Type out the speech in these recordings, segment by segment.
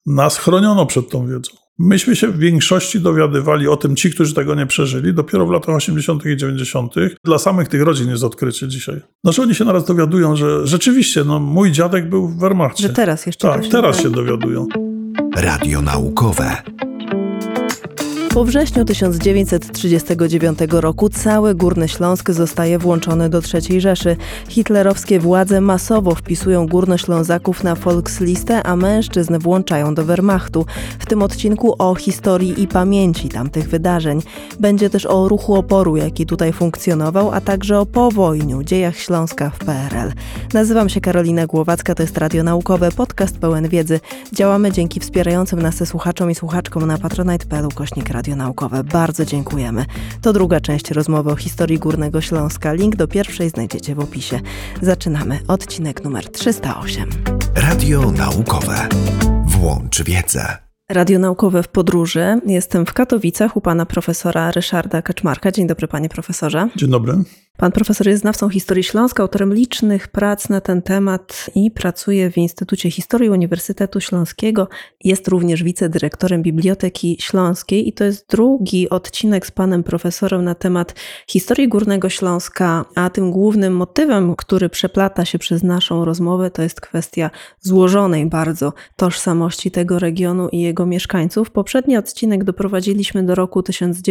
Nas chroniono przed tą wiedzą. Myśmy się w większości dowiadywali o tym, ci, którzy tego nie przeżyli, dopiero w latach 80. i 90. Dla samych tych rodzin jest odkrycie dzisiaj. Znaczy oni się naraz dowiadują, że rzeczywiście, mój dziadek był w Wehrmachcie. Że teraz jeszcze. Tak, teraz się dowiadują. Radio naukowe. Po wrześniu 1939 roku cały Górny Śląsk zostaje włączony do III Rzeszy. Hitlerowskie władze masowo wpisują Górnoślązaków na Volkslistę, a mężczyzn włączają do Wehrmachtu. W tym odcinku o historii i pamięci tamtych wydarzeń. Będzie też o ruchu oporu, jaki tutaj funkcjonował, a także o powojniu, dziejach Śląska w PRL. Nazywam się Karolina Głowacka, to jest Radio Naukowe, podcast pełen wiedzy. Działamy dzięki wspierającym nas słuchaczom i słuchaczkom na patronite.pl/Radio Naukowe. Bardzo dziękujemy. To druga część rozmowy o historii Górnego Śląska. Link do pierwszej znajdziecie w opisie. Zaczynamy. Odcinek numer 308. Radio Naukowe. Włącz wiedzę. Radio Naukowe w podróży. Jestem w Katowicach u pana profesora Ryszarda Kaczmarka. Dzień dobry, panie profesorze. Dzień dobry. Pan profesor jest znawcą historii Śląska, autorem licznych prac na ten temat i pracuje w Instytucie Historii Uniwersytetu Śląskiego. Jest również wicedyrektorem Biblioteki Śląskiej i to jest drugi odcinek z panem profesorem na temat historii Górnego Śląska, a tym głównym motywem, który przeplata się przez naszą rozmowę, to jest kwestia złożonej bardzo tożsamości tego regionu i jego mieszkańców. Poprzedni odcinek doprowadziliśmy do roku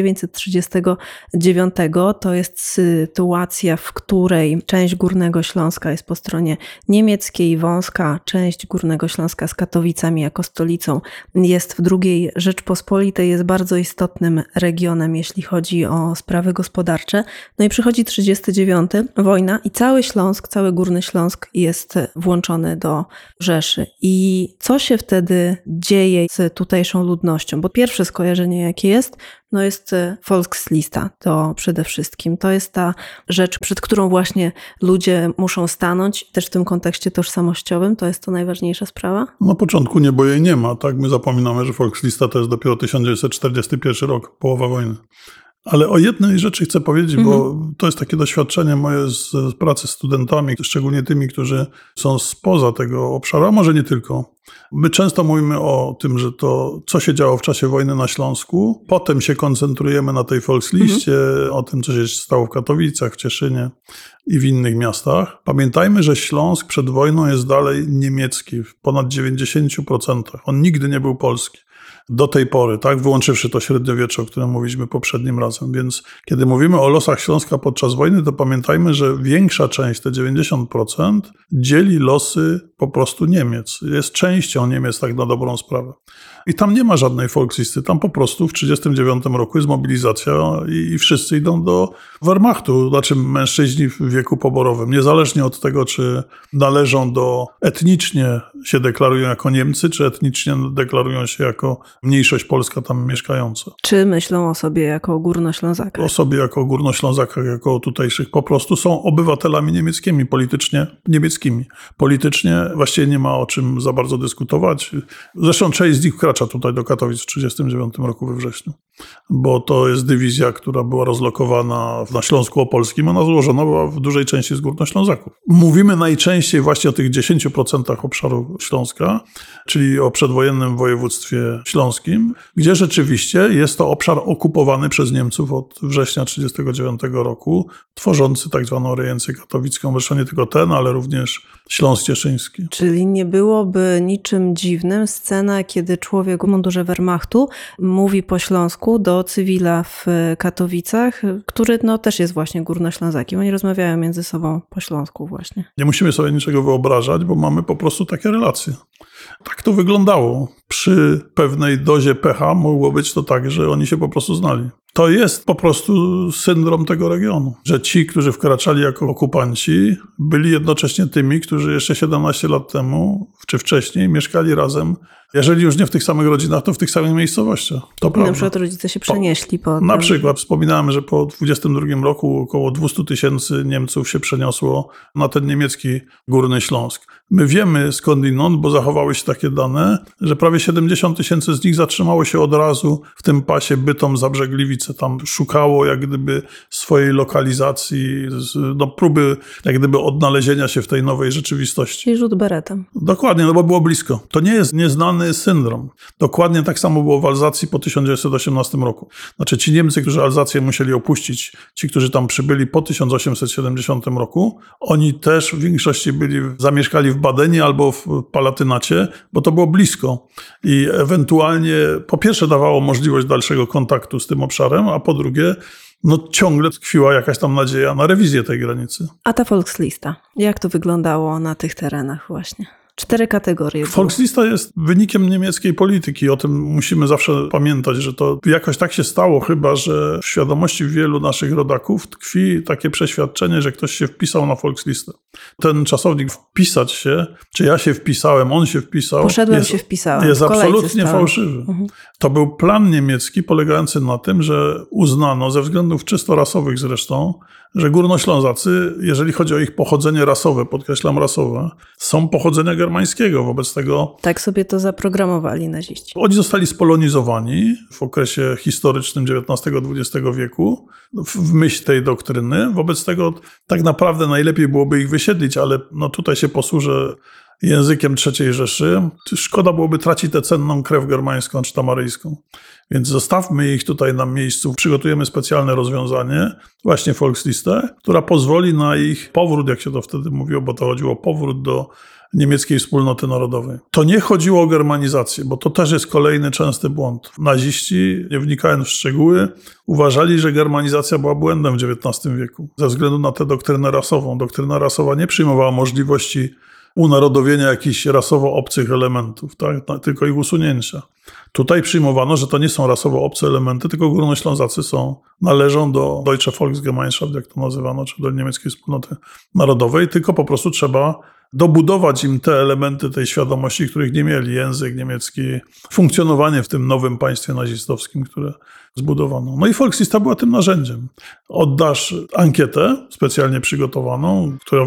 1939. To jest sytuacja, w której część Górnego Śląska jest po stronie niemieckiej, wąska część Górnego Śląska z Katowicami jako stolicą jest w II Rzeczpospolitej, jest bardzo istotnym regionem, jeśli chodzi o sprawy gospodarcze. No i przychodzi 1939, wojna i cały Śląsk, cały Górny Śląsk jest włączony do Rzeszy. I co się wtedy dzieje z tutejszą ludnością? Bo pierwsze skojarzenie, jakie jest Volkslista, to przede wszystkim. To jest ta rzecz, przed którą właśnie ludzie muszą stanąć, też w tym kontekście tożsamościowym. To jest to najważniejsza sprawa? Na początku nie, bo jej nie ma. Tak, my zapominamy, że Volkslista to jest dopiero 1941 rok, połowa wojny. Ale o jednej rzeczy chcę powiedzieć, bo to jest takie doświadczenie moje z pracy z studentami, szczególnie tymi, którzy są spoza tego obszaru, a może nie tylko. My często mówimy o tym, że to, co się działo w czasie wojny na Śląsku, potem się koncentrujemy na tej Volksliście, o tym, co się stało w Katowicach, w Cieszynie i w innych miastach. Pamiętajmy, że Śląsk przed wojną jest dalej niemiecki w ponad 90%. On nigdy nie był polski. Do tej pory, tak, wyłączywszy to średniowiecze, o którym mówiliśmy poprzednim razem. Więc kiedy mówimy o losach Śląska podczas wojny, to pamiętajmy, że większa część, te 90%, dzieli losy po prostu Niemiec. Jest częścią Niemiec, tak na dobrą sprawę. I tam nie ma żadnej Volkslisty, tam po prostu w 1939 roku jest mobilizacja i wszyscy idą do Wehrmachtu, znaczy mężczyźni w wieku poborowym, niezależnie od tego, czy należą etnicznie się deklarują jako Niemcy, czy etnicznie deklarują się jako mniejszość polska tam mieszkająca. Czy myślą o sobie jako Górnoślązakach? O sobie jako Górnoślązakach, jako o tutejszych, po prostu są obywatelami niemieckimi, Politycznie właściwie nie ma o czym za bardzo dyskutować. Zresztą część z nich wkracza tutaj do Katowic w 1939 roku we wrześniu, bo to jest dywizja, która była rozlokowana na Śląsku Opolskim, ona złożona była w dużej części z Górnoślązaków. Mówimy najczęściej właśnie o tych 10% obszaru Śląska, czyli o przedwojennym województwie śląskim, gdzie rzeczywiście jest to obszar okupowany przez Niemców od września 1939 roku, tworzący tak zwaną rejencję katowicką, zresztą nie tylko ten, ale również Śląsk Cieszyński. Czyli nie byłoby niczym dziwnym scena, kiedy człowiek w mundurze Wehrmachtu mówi po śląsku do cywila w Katowicach, który też jest właśnie Górnoślązakiem. Oni rozmawiają między sobą po śląsku właśnie. Nie musimy sobie niczego wyobrażać, bo mamy po prostu takie relacje. Tak to wyglądało. Przy pewnej dozie pecha mogło być to tak, że oni się po prostu znali. To jest po prostu syndrom tego regionu, że ci, którzy wkraczali jako okupanci, byli jednocześnie tymi, którzy jeszcze 17 lat temu, czy wcześniej, mieszkali razem, jeżeli już nie w tych samych rodzinach, to w tych samych miejscowościach. To prawda. Na przykład rodzice się przenieśli po... Na przykład wspominałem, że po 1922 roku około 200 000 Niemców się przeniosło na ten niemiecki Górny Śląsk. My wiemy skądinąd, bo zachowały się takie dane, że prawie 70 000 z nich zatrzymało się od razu w tym pasie Bytom, Zabrzegliwice, Auschwitz, tam szukało jak gdyby swojej lokalizacji, próby jak gdyby odnalezienia się w tej nowej rzeczywistości. Czyli rzut beretem. Dokładnie, no bo było blisko. To nie jest nieznany syndrom. Dokładnie tak samo było w Alzacji po 1918 roku. Znaczy ci Niemcy, którzy Alzację musieli opuścić, ci, którzy tam przybyli po 1870 roku, oni też w większości zamieszkali w Badenie albo w Palatynacie, bo to było blisko. I ewentualnie po pierwsze dawało możliwość dalszego kontaktu z tym obszarem, a po drugie ciągle tkwiła jakaś tam nadzieja na rewizję tej granicy. A ta Volkslista, jak to wyglądało na tych terenach właśnie? 4 kategorie. Volkslista jest wynikiem niemieckiej polityki. O tym musimy zawsze pamiętać, że to jakoś tak się stało chyba, że w świadomości wielu naszych rodaków tkwi takie przeświadczenie, że ktoś się wpisał na Volkslistę. Ten czasownik wpisać się, czy ja się wpisałem, on się wpisał, jest absolutnie fałszywy. To był plan niemiecki polegający na tym, że uznano ze względów czysto rasowych zresztą, że Górnoślązacy, jeżeli chodzi o ich pochodzenie rasowe, podkreślam rasowe, są pochodzenia germańskiego. Wobec tego... Tak sobie to zaprogramowali naziści. Oni zostali spolonizowani w okresie historycznym XIX-XX wieku w myśl tej doktryny. Wobec tego tak naprawdę najlepiej byłoby ich wysiedlić, ale tutaj się posłużę językiem III Rzeszy. Szkoda byłoby tracić tę cenną krew germańską czy tamaryjską. Więc zostawmy ich tutaj na miejscu. Przygotujemy specjalne rozwiązanie, właśnie Volkslistę, która pozwoli na ich powrót, jak się to wtedy mówiło, bo to chodziło o powrót do niemieckiej wspólnoty narodowej. To nie chodziło o germanizację, bo to też jest kolejny częsty błąd. Naziści, nie wnikając w szczegóły, uważali, że germanizacja była błędem w XIX wieku. Ze względu na tę doktrynę rasową. Doktryna rasowa nie przyjmowała możliwości unarodowienia jakichś rasowo obcych elementów, tak? Tylko ich usunięcia. Tutaj przyjmowano, że to nie są rasowo obce elementy, tylko Górnoślązacy należą do Deutsche Volksgemeinschaft, jak to nazywano, czy do niemieckiej wspólnoty narodowej, tylko po prostu trzeba dobudować im te elementy tej świadomości, których nie mieli. Język niemiecki, funkcjonowanie w tym nowym państwie nazistowskim, które zbudowano. I Volkslista była tym narzędziem. Oddasz ankietę specjalnie przygotowaną, która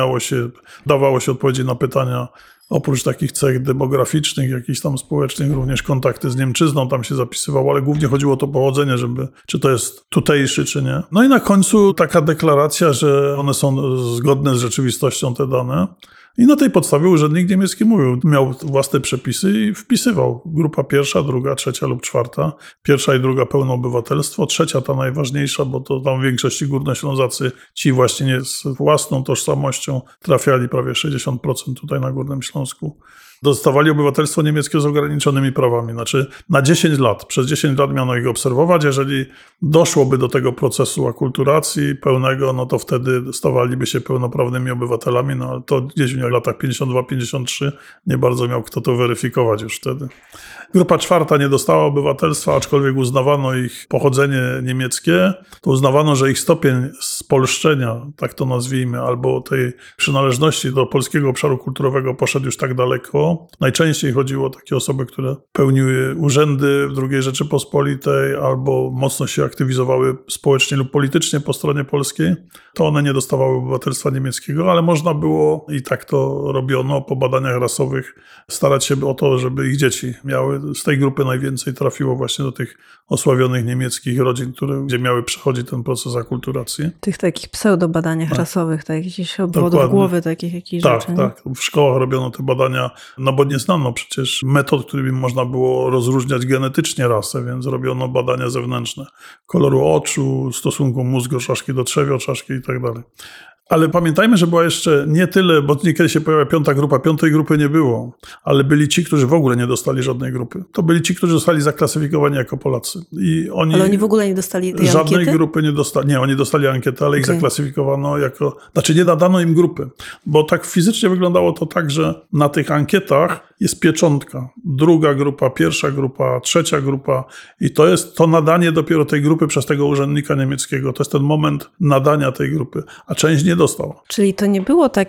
dawało się odpowiedzi na pytania. Oprócz takich cech demograficznych, jakichś tam społecznych, również kontakty z Niemczyzną tam się zapisywało, ale głównie chodziło o to pochodzenie, czy to jest tutejszy, czy nie. I na końcu taka deklaracja, że one są zgodne z rzeczywistością, te dane. I na tej podstawie urzędnik niemiecki miał własne przepisy i wpisywał. Grupa pierwsza, druga, trzecia lub czwarta. Pierwsza i druga pełne obywatelstwo, trzecia ta najważniejsza, bo to tam w większości Górnoślązacy ci właśnie z własną tożsamością trafiali prawie 60% tutaj na Górnym Śląsku. Dostawali obywatelstwo niemieckie z ograniczonymi prawami. Znaczy na 10 lat. Przez 10 lat miano ich obserwować. Jeżeli doszłoby do tego procesu akulturacji pełnego, to wtedy stawaliby się pełnoprawnymi obywatelami. Ale to gdzieś w latach 52-53 nie bardzo miał kto to weryfikować już wtedy. Grupa czwarta nie dostała obywatelstwa, aczkolwiek uznawano ich pochodzenie niemieckie. To uznawano, że ich stopień spolszczenia, tak to nazwijmy, albo tej przynależności do polskiego obszaru kulturowego poszedł już tak daleko. Najczęściej chodziło o takie osoby, które pełniły urzędy w II Rzeczypospolitej albo mocno się aktywizowały społecznie lub politycznie po stronie polskiej. To one nie dostawały obywatelstwa niemieckiego, ale można było, i tak to robiono po badaniach rasowych, starać się o to, żeby ich dzieci miały. Z tej grupy najwięcej trafiło właśnie do tych osławionych niemieckich rodzin, gdzie miały przechodzić ten proces akulturacji. Tych takich pseudobadaniach rasowych, jakichś obwodów głowy, takich jakichś rzeczy. Tak. W szkołach robiono te badania, bo nie znano przecież metod, którymi można było rozróżniać genetycznie rasę, więc robiono badania zewnętrzne. Koloru oczu, stosunku mózgu czaszki do trzewi czaszki i tak dalej. Ale pamiętajmy, że była jeszcze nie tyle, bo niekiedy się pojawia piąta grupa, piątej grupy nie było, ale byli ci, którzy w ogóle nie dostali żadnej grupy. To byli ci, którzy zostali zaklasyfikowani jako Polacy. Ale oni w ogóle nie dostali tej żadnej ankiety? Grupy nie dostali. Nie, oni dostali ankietę, ale ich zaklasyfikowano jako... Znaczy nie nadano im grupy, bo tak fizycznie wyglądało to tak, że na tych ankietach jest pieczątka. Druga grupa, pierwsza grupa, trzecia grupa i to jest to nadanie dopiero tej grupy przez tego urzędnika niemieckiego. To jest ten moment nadania tej grupy, a część nie dostała. Czyli to nie było tak,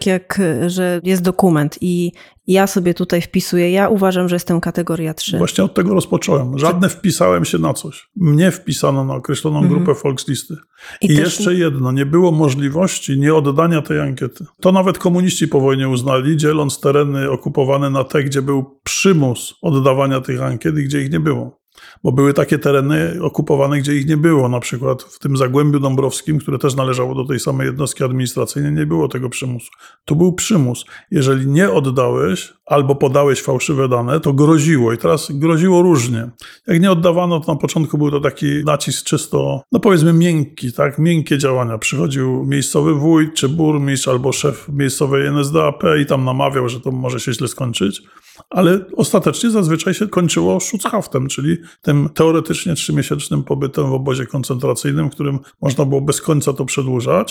że jest dokument i ja sobie tutaj wpisuję, ja uważam, że jestem kategoria 3. Właśnie od tego rozpocząłem. Żadne wpisałem się na coś. Mnie wpisano na określoną grupę Volkslisty. I jeszcze jedno, nie było możliwości nieoddania tej ankiety. To nawet komuniści po wojnie uznali, dzieląc tereny okupowane na te, gdzie był przymus oddawania tych ankiet i gdzie ich nie było. Bo były takie tereny okupowane, gdzie ich nie było. Na przykład w tym Zagłębiu Dąbrowskim, które też należało do tej samej jednostki administracyjnej, nie było tego przymusu. Tu był przymus. Jeżeli nie oddałeś albo podałeś fałszywe dane, to groziło. I teraz groziło różnie. Jak nie oddawano, to na początku był to taki nacisk czysto, no powiedzmy miękki, tak? Miękkie działania. Przychodził miejscowy wójt, czy burmistrz, albo szef miejscowej NSDAP i tam namawiał, że to może się źle skończyć. Ale ostatecznie zazwyczaj się kończyło Schutzhaftem, czyli tym teoretycznie 3-miesięcznym pobytem w obozie koncentracyjnym, w którym można było bez końca to przedłużać.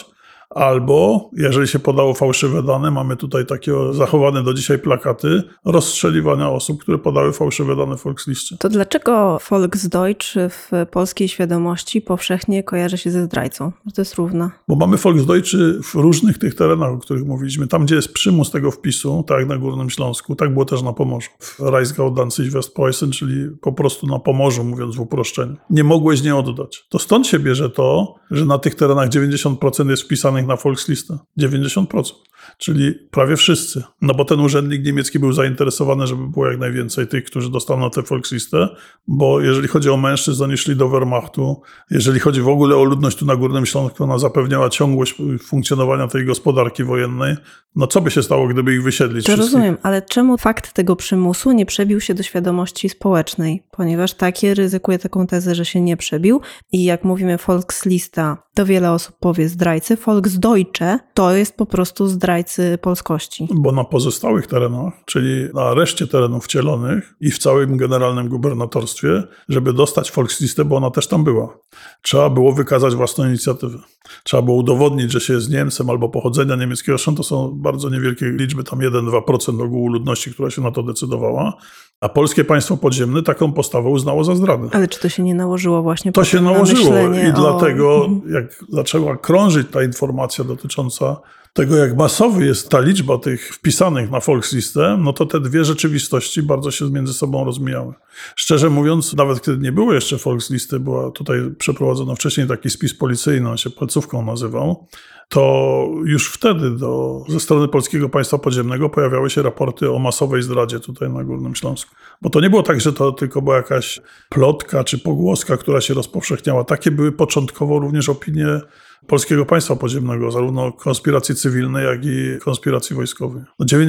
Albo, jeżeli się podało fałszywe dane, mamy tutaj takie zachowane do dzisiaj plakaty, rozstrzeliwania osób, które podały fałszywe dane w Volkslistie. To dlaczego Volksdeutsch w polskiej świadomości powszechnie kojarzy się ze zdrajcą? To jest równa. Bo mamy Volksdeutsche w różnych tych terenach, o których mówiliśmy. Tam, gdzie jest przymus tego wpisu, tak jak na Górnym Śląsku, tak było też na Pomorzu. W Rheingau, Danzig, Westpreußen, czyli po prostu na Pomorzu, mówiąc w uproszczeniu. Nie mogłeś nie oddać. To stąd się bierze to, że na tych terenach 90% jest wpisanych na Volkslistę. 90%. Czyli prawie wszyscy. No bo ten urzędnik niemiecki był zainteresowany, żeby było jak najwięcej tych, którzy dostaną tę Volkslistę, bo jeżeli chodzi o mężczyzn, oni szli do Wehrmachtu. Jeżeli chodzi w ogóle o ludność tu na Górnym Śląsku, ona zapewniała ciągłość funkcjonowania tej gospodarki wojennej. No co by się stało, gdyby ich wysiedlić To wszystkich? rozumiem, ale czemu fakt tego przymusu nie przebił się do świadomości społecznej? Ponieważ takie ryzykuje taką tezę, że się nie przebił i jak mówimy Volkslista, to wiele osób powie zdrajcy. Volksdeutsche to jest po prostu zdrajcy polskości. Bo na pozostałych terenach, czyli na reszcie terenów wcielonych i w całym generalnym gubernatorstwie, żeby dostać Volkslistę, bo ona też tam była, trzeba było wykazać własną inicjatywę. Trzeba było udowodnić, że się jest Niemcem albo pochodzenia niemieckiego. Zresztą to są bardzo niewielkie liczby, tam 1-2% ogółu ludności, która się na to decydowała. A polskie państwo podziemne taką postawę uznało za zdradę. Ale czy to się nie nałożyło właśnie To się nałożyło i o... dlatego jak zaczęła krążyć ta informacja dotycząca tego, jak masowy jest ta liczba tych wpisanych na Volkslistę, no to te dwie rzeczywistości bardzo się między sobą rozmijały. Szczerze mówiąc, nawet kiedy nie było jeszcze Volkslisty, była tutaj przeprowadzono wcześniej taki spis policyjny, on się palcówką nazywał, to już wtedy ze strony Polskiego Państwa Podziemnego pojawiały się raporty o masowej zdradzie tutaj na Górnym Śląsku. Bo to nie było tak, że to tylko była jakaś plotka czy pogłoska, która się rozpowszechniała. Takie były początkowo również opinie Polskiego Państwa Podziemnego, zarówno konspiracji cywilnej, jak i konspiracji wojskowej.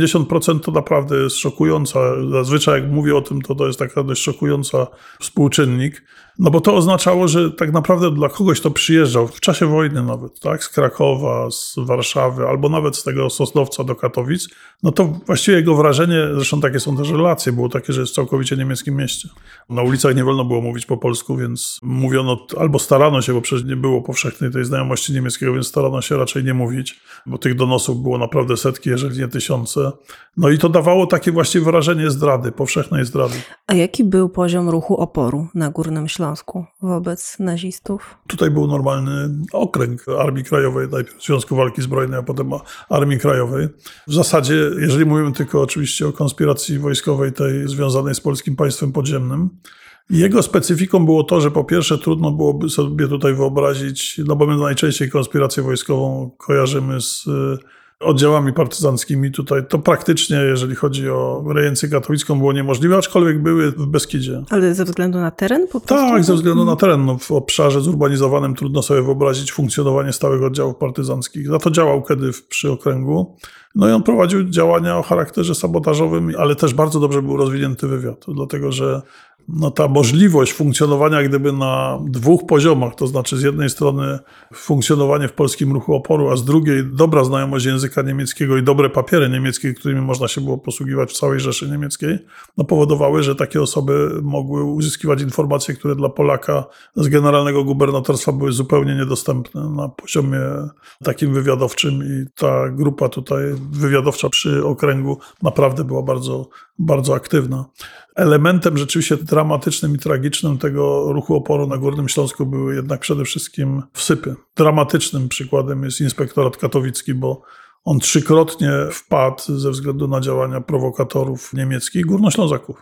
90% to naprawdę jest szokująca. Zazwyczaj jak mówię o tym, to jest taka dość szokująca współczynnik. No bo to oznaczało, że tak naprawdę dla kogoś, kto przyjeżdżał w czasie wojny nawet, tak, z Krakowa, z Warszawy, albo nawet z tego Sosnowca do Katowic, no to właściwie jego wrażenie, zresztą takie są też relacje, było takie, że jest w całkowicie niemieckim mieście. Na ulicach nie wolno było mówić po polsku, więc mówiono, albo starano się, bo przecież nie było powszechnej tej znajomości niemieckiego, więc starano się raczej nie mówić, bo tych donosów było naprawdę setki, jeżeli nie tysiące. No i to dawało takie właściwie wrażenie zdrady, powszechnej zdrady. A jaki był poziom ruchu oporu na Górnym Śląsku wobec nazistów? Tutaj był normalny okręg Armii Krajowej, najpierw Związku Walki Zbrojnej, a potem Armii Krajowej. W zasadzie, jeżeli mówimy tylko oczywiście o konspiracji wojskowej tej związanej z Polskim Państwem Podziemnym, jego specyfiką było to, że po pierwsze trudno byłoby sobie tutaj wyobrazić, no bo my najczęściej konspirację wojskową kojarzymy z oddziałami partyzanckimi. Tutaj to praktycznie, jeżeli chodzi o rejencję katowicką, było niemożliwe, aczkolwiek były w Beskidzie. Ale ze względu na teren po prostu? Tak, ze względu na teren. No, w obszarze zurbanizowanym trudno sobie wyobrazić funkcjonowanie stałych oddziałów partyzanckich. Za to działał Kedyw przy okręgu. No i on prowadził działania o charakterze sabotażowym, ale też bardzo dobrze był rozwinięty wywiad, dlatego że no, ta możliwość funkcjonowania gdyby na dwóch poziomach, to znaczy z jednej strony funkcjonowanie w polskim ruchu oporu, a z drugiej dobra znajomość języka niemieckiego i dobre papiery niemieckie, którymi można się było posługiwać w całej Rzeszy Niemieckiej, no, powodowały, że takie osoby mogły uzyskiwać informacje, które dla Polaka z generalnego gubernatorstwa były zupełnie niedostępne na poziomie takim wywiadowczym i ta grupa tutaj wywiadowcza przy okręgu naprawdę była bardzo, bardzo aktywna. Elementem rzeczywiście dramatycznym i tragicznym tego ruchu oporu na Górnym Śląsku były jednak przede wszystkim wsypy. Dramatycznym przykładem jest inspektorat katowicki, bo on 3-krotnie wpadł ze względu na działania prowokatorów niemieckich, Górnoślązaków.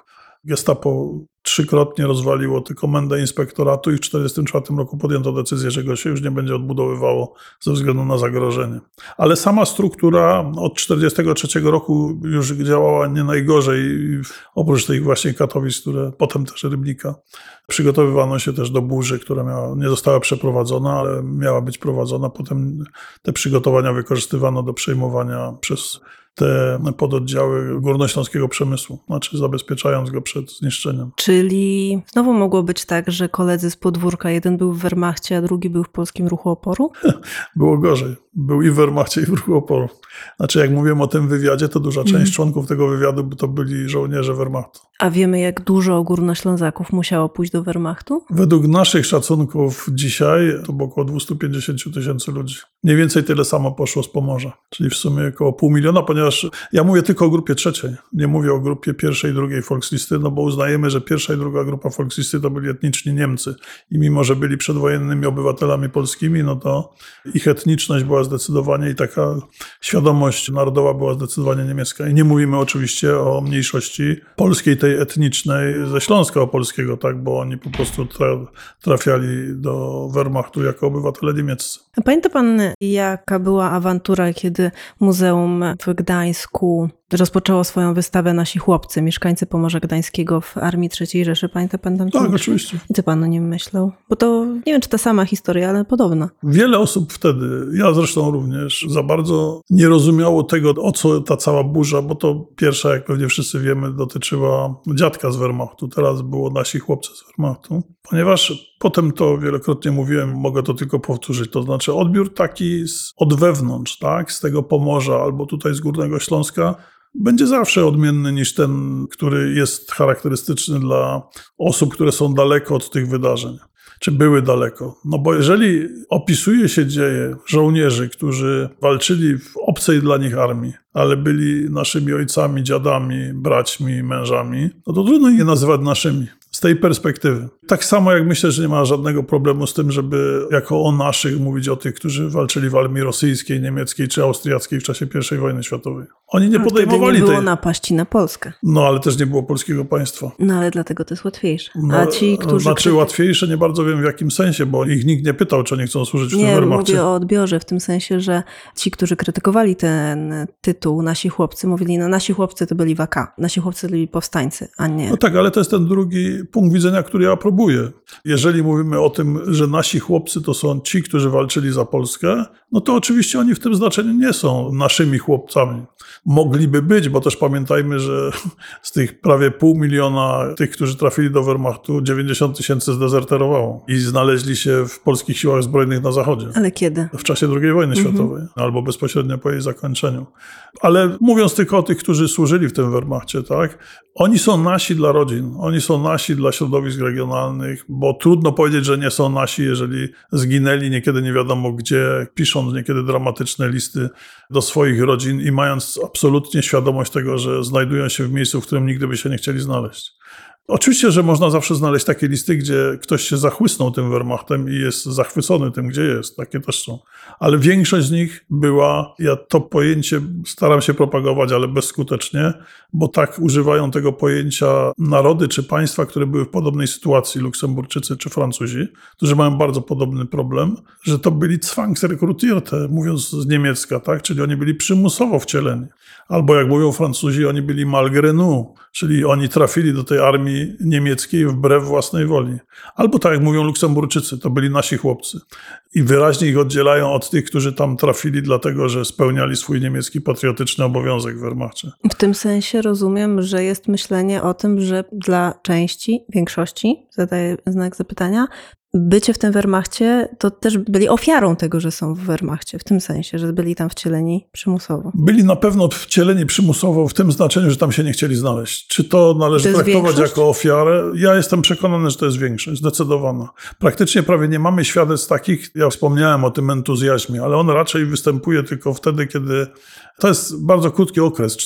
Gestapo 3-krotnie rozwaliło tę komendę inspektoratu i w 1944 roku podjęto decyzję, że go się już nie będzie odbudowywało ze względu na zagrożenie. Ale sama struktura od 1943 roku już działała nie najgorzej, oprócz tych właśnie Katowic, które potem też Rybnika. Przygotowywano się też do burzy, która nie została przeprowadzona, ale miała być prowadzona. Potem te przygotowania wykorzystywano do przejmowania przez te pododdziały górnośląskiego przemysłu, znaczy zabezpieczając go przed zniszczeniem. Czyli znowu mogło być tak, że koledzy z podwórka, jeden był w Wehrmachcie, a drugi był w Polskim Ruchu Oporu? Było gorzej. Był i w Wehrmachcie, i w Ruchu Oporu. Znaczy, jak mówiłem o tym wywiadzie, to duża część członków tego wywiadu to byli żołnierze Wehrmachtu. A wiemy, jak dużo Górnoślązaków musiało pójść do Wehrmachtu? Według naszych szacunków dzisiaj to było około 250 000 ludzi. Mniej więcej tyle samo poszło z Pomorza, czyli w sumie około 500 000, ponieważ ja mówię tylko o grupie trzeciej. Nie mówię o grupie pierwszej i drugiej Volkslisty, no bo uznajemy, że pierwsza i druga grupa Volkslisty to byli etniczni Niemcy. I mimo, że byli przedwojennymi obywatelami polskimi, no to ich etniczność była zdecydowanie i taka świadomość narodowa była zdecydowanie niemiecka. I nie mówimy oczywiście o mniejszości polskiej, tej etnicznej ze Śląska Opolskiego, tak, bo oni po prostu trafiali do Wehrmachtu jako obywatele niemieccy. Pamięta pan, jaka była awantura, kiedy Muzeum w Gdańsku rozpoczęło swoją wystawę Nasi chłopcy, mieszkańcy Pomorza Gdańskiego w Armii III Rzeszy? Pamięta pan tam? Tak, oczywiście. I co pan o nim myślał? Bo to nie wiem, czy ta sama historia, ale podobna. Wiele osób wtedy, ja zresztą również, za bardzo nie rozumiało tego, o co ta cała burza, bo to pierwsza, jak pewnie wszyscy wiemy, dotyczyła dziadka z Wehrmachtu. Teraz było Nasi chłopcy z Wehrmachtu. Ponieważ potem to wielokrotnie mówiłem, mogę to tylko powtórzyć, to znaczy odbiór taki od wewnątrz, tak, z tego Pomorza albo tutaj z Górnego Śląska, będzie zawsze odmienny niż ten, który jest charakterystyczny dla osób, które są daleko od tych wydarzeń, czy były daleko. No bo jeżeli opisuje się dzieje żołnierzy, którzy walczyli w obcej dla nich armii, ale byli naszymi ojcami, dziadami, braćmi, mężami, no to trudno je nazywać naszymi. Z tej perspektywy. Tak samo jak myślę, że nie ma żadnego problemu z tym, żeby jako o naszych mówić o tych, którzy walczyli w armii rosyjskiej, niemieckiej czy austriackiej w czasie I wojny światowej. Oni nie podejmowali tej... nie było napaści na Polskę. No, ale też nie było polskiego państwa. No, ale dlatego to jest łatwiejsze. A ci, którzy... Znaczy łatwiejsze, nie bardzo wiem w jakim sensie, bo ich nikt nie pytał, czy oni chcą służyć w tym Wehrmachcie. Nie, mówię o odbiorze w tym sensie, że ci, którzy krytykowali ten tytuł, Nasi chłopcy, mówili, no nasi chłopcy to byli WK, nasi chłopcy to byli powstańcy, a nie... No tak, ale to jest ten drugi punkt widzenia, który ja aprobuję. Jeżeli mówimy o tym, że nasi chłopcy to są ci, którzy walczyli za Polskę, no to oczywiście oni w tym znaczeniu nie są naszymi chłopcami. Mogliby być, bo też pamiętajmy, że z tych prawie 500 000 tych, którzy trafili do Wehrmachtu, 90 000 zdezerterowało i znaleźli się w polskich siłach zbrojnych na zachodzie. Ale kiedy? W czasie II wojny światowej, albo bezpośrednio po jej zakończeniu. Ale mówiąc tylko o tych, którzy służyli w tym Wehrmachcie, tak, oni są nasi dla rodzin, oni są nasi dla środowisk regionalnych, bo trudno powiedzieć, że nie są nasi, jeżeli zginęli niekiedy nie wiadomo gdzie, pisząc niekiedy dramatyczne listy do swoich rodzin i mając absolutnie świadomość tego, że znajdują się w miejscu, w którym nigdy by się nie chcieli znaleźć. Oczywiście, że można zawsze znaleźć takie listy, gdzie ktoś się zachłysnął tym Wehrmachtem i jest zachwycony tym, gdzie jest. Takie też są. Ale większość z nich była, ja to pojęcie staram się propagować, ale bezskutecznie, bo tak używają tego pojęcia narody czy państwa, które były w podobnej sytuacji, Luksemburczycy czy Francuzi, którzy mają bardzo podobny problem, że to byli Zwangsrekrutierte, mówiąc z niemiecka, tak? Czyli oni byli przymusowo wcieleni. Albo jak mówią Francuzi, oni byli malgré nous, czyli oni trafili do tej armii niemieckiej wbrew własnej woli. Albo tak jak mówią Luksemburczycy, to byli nasi chłopcy. I wyraźnie ich oddzielają od tych, którzy tam trafili dlatego, że spełniali swój niemiecki patriotyczny obowiązek w Wehrmachcie. W tym sensie rozumiem, że jest myślenie o tym, że dla części, większości, zadaję znak zapytania, bycie w tym Wehrmachcie to też byli ofiarą tego, że są w Wehrmachcie, w tym sensie, że byli tam wcieleni przymusowo. Byli na pewno wcieleni przymusowo w tym znaczeniu, że tam się nie chcieli znaleźć. Czy to należy traktować jako ofiarę? Ja jestem przekonany, że to jest większość, zdecydowana. Praktycznie prawie nie mamy świadectw takich, ja wspomniałem o tym entuzjazmie, ale on raczej występuje tylko wtedy, kiedy to jest bardzo krótki okres,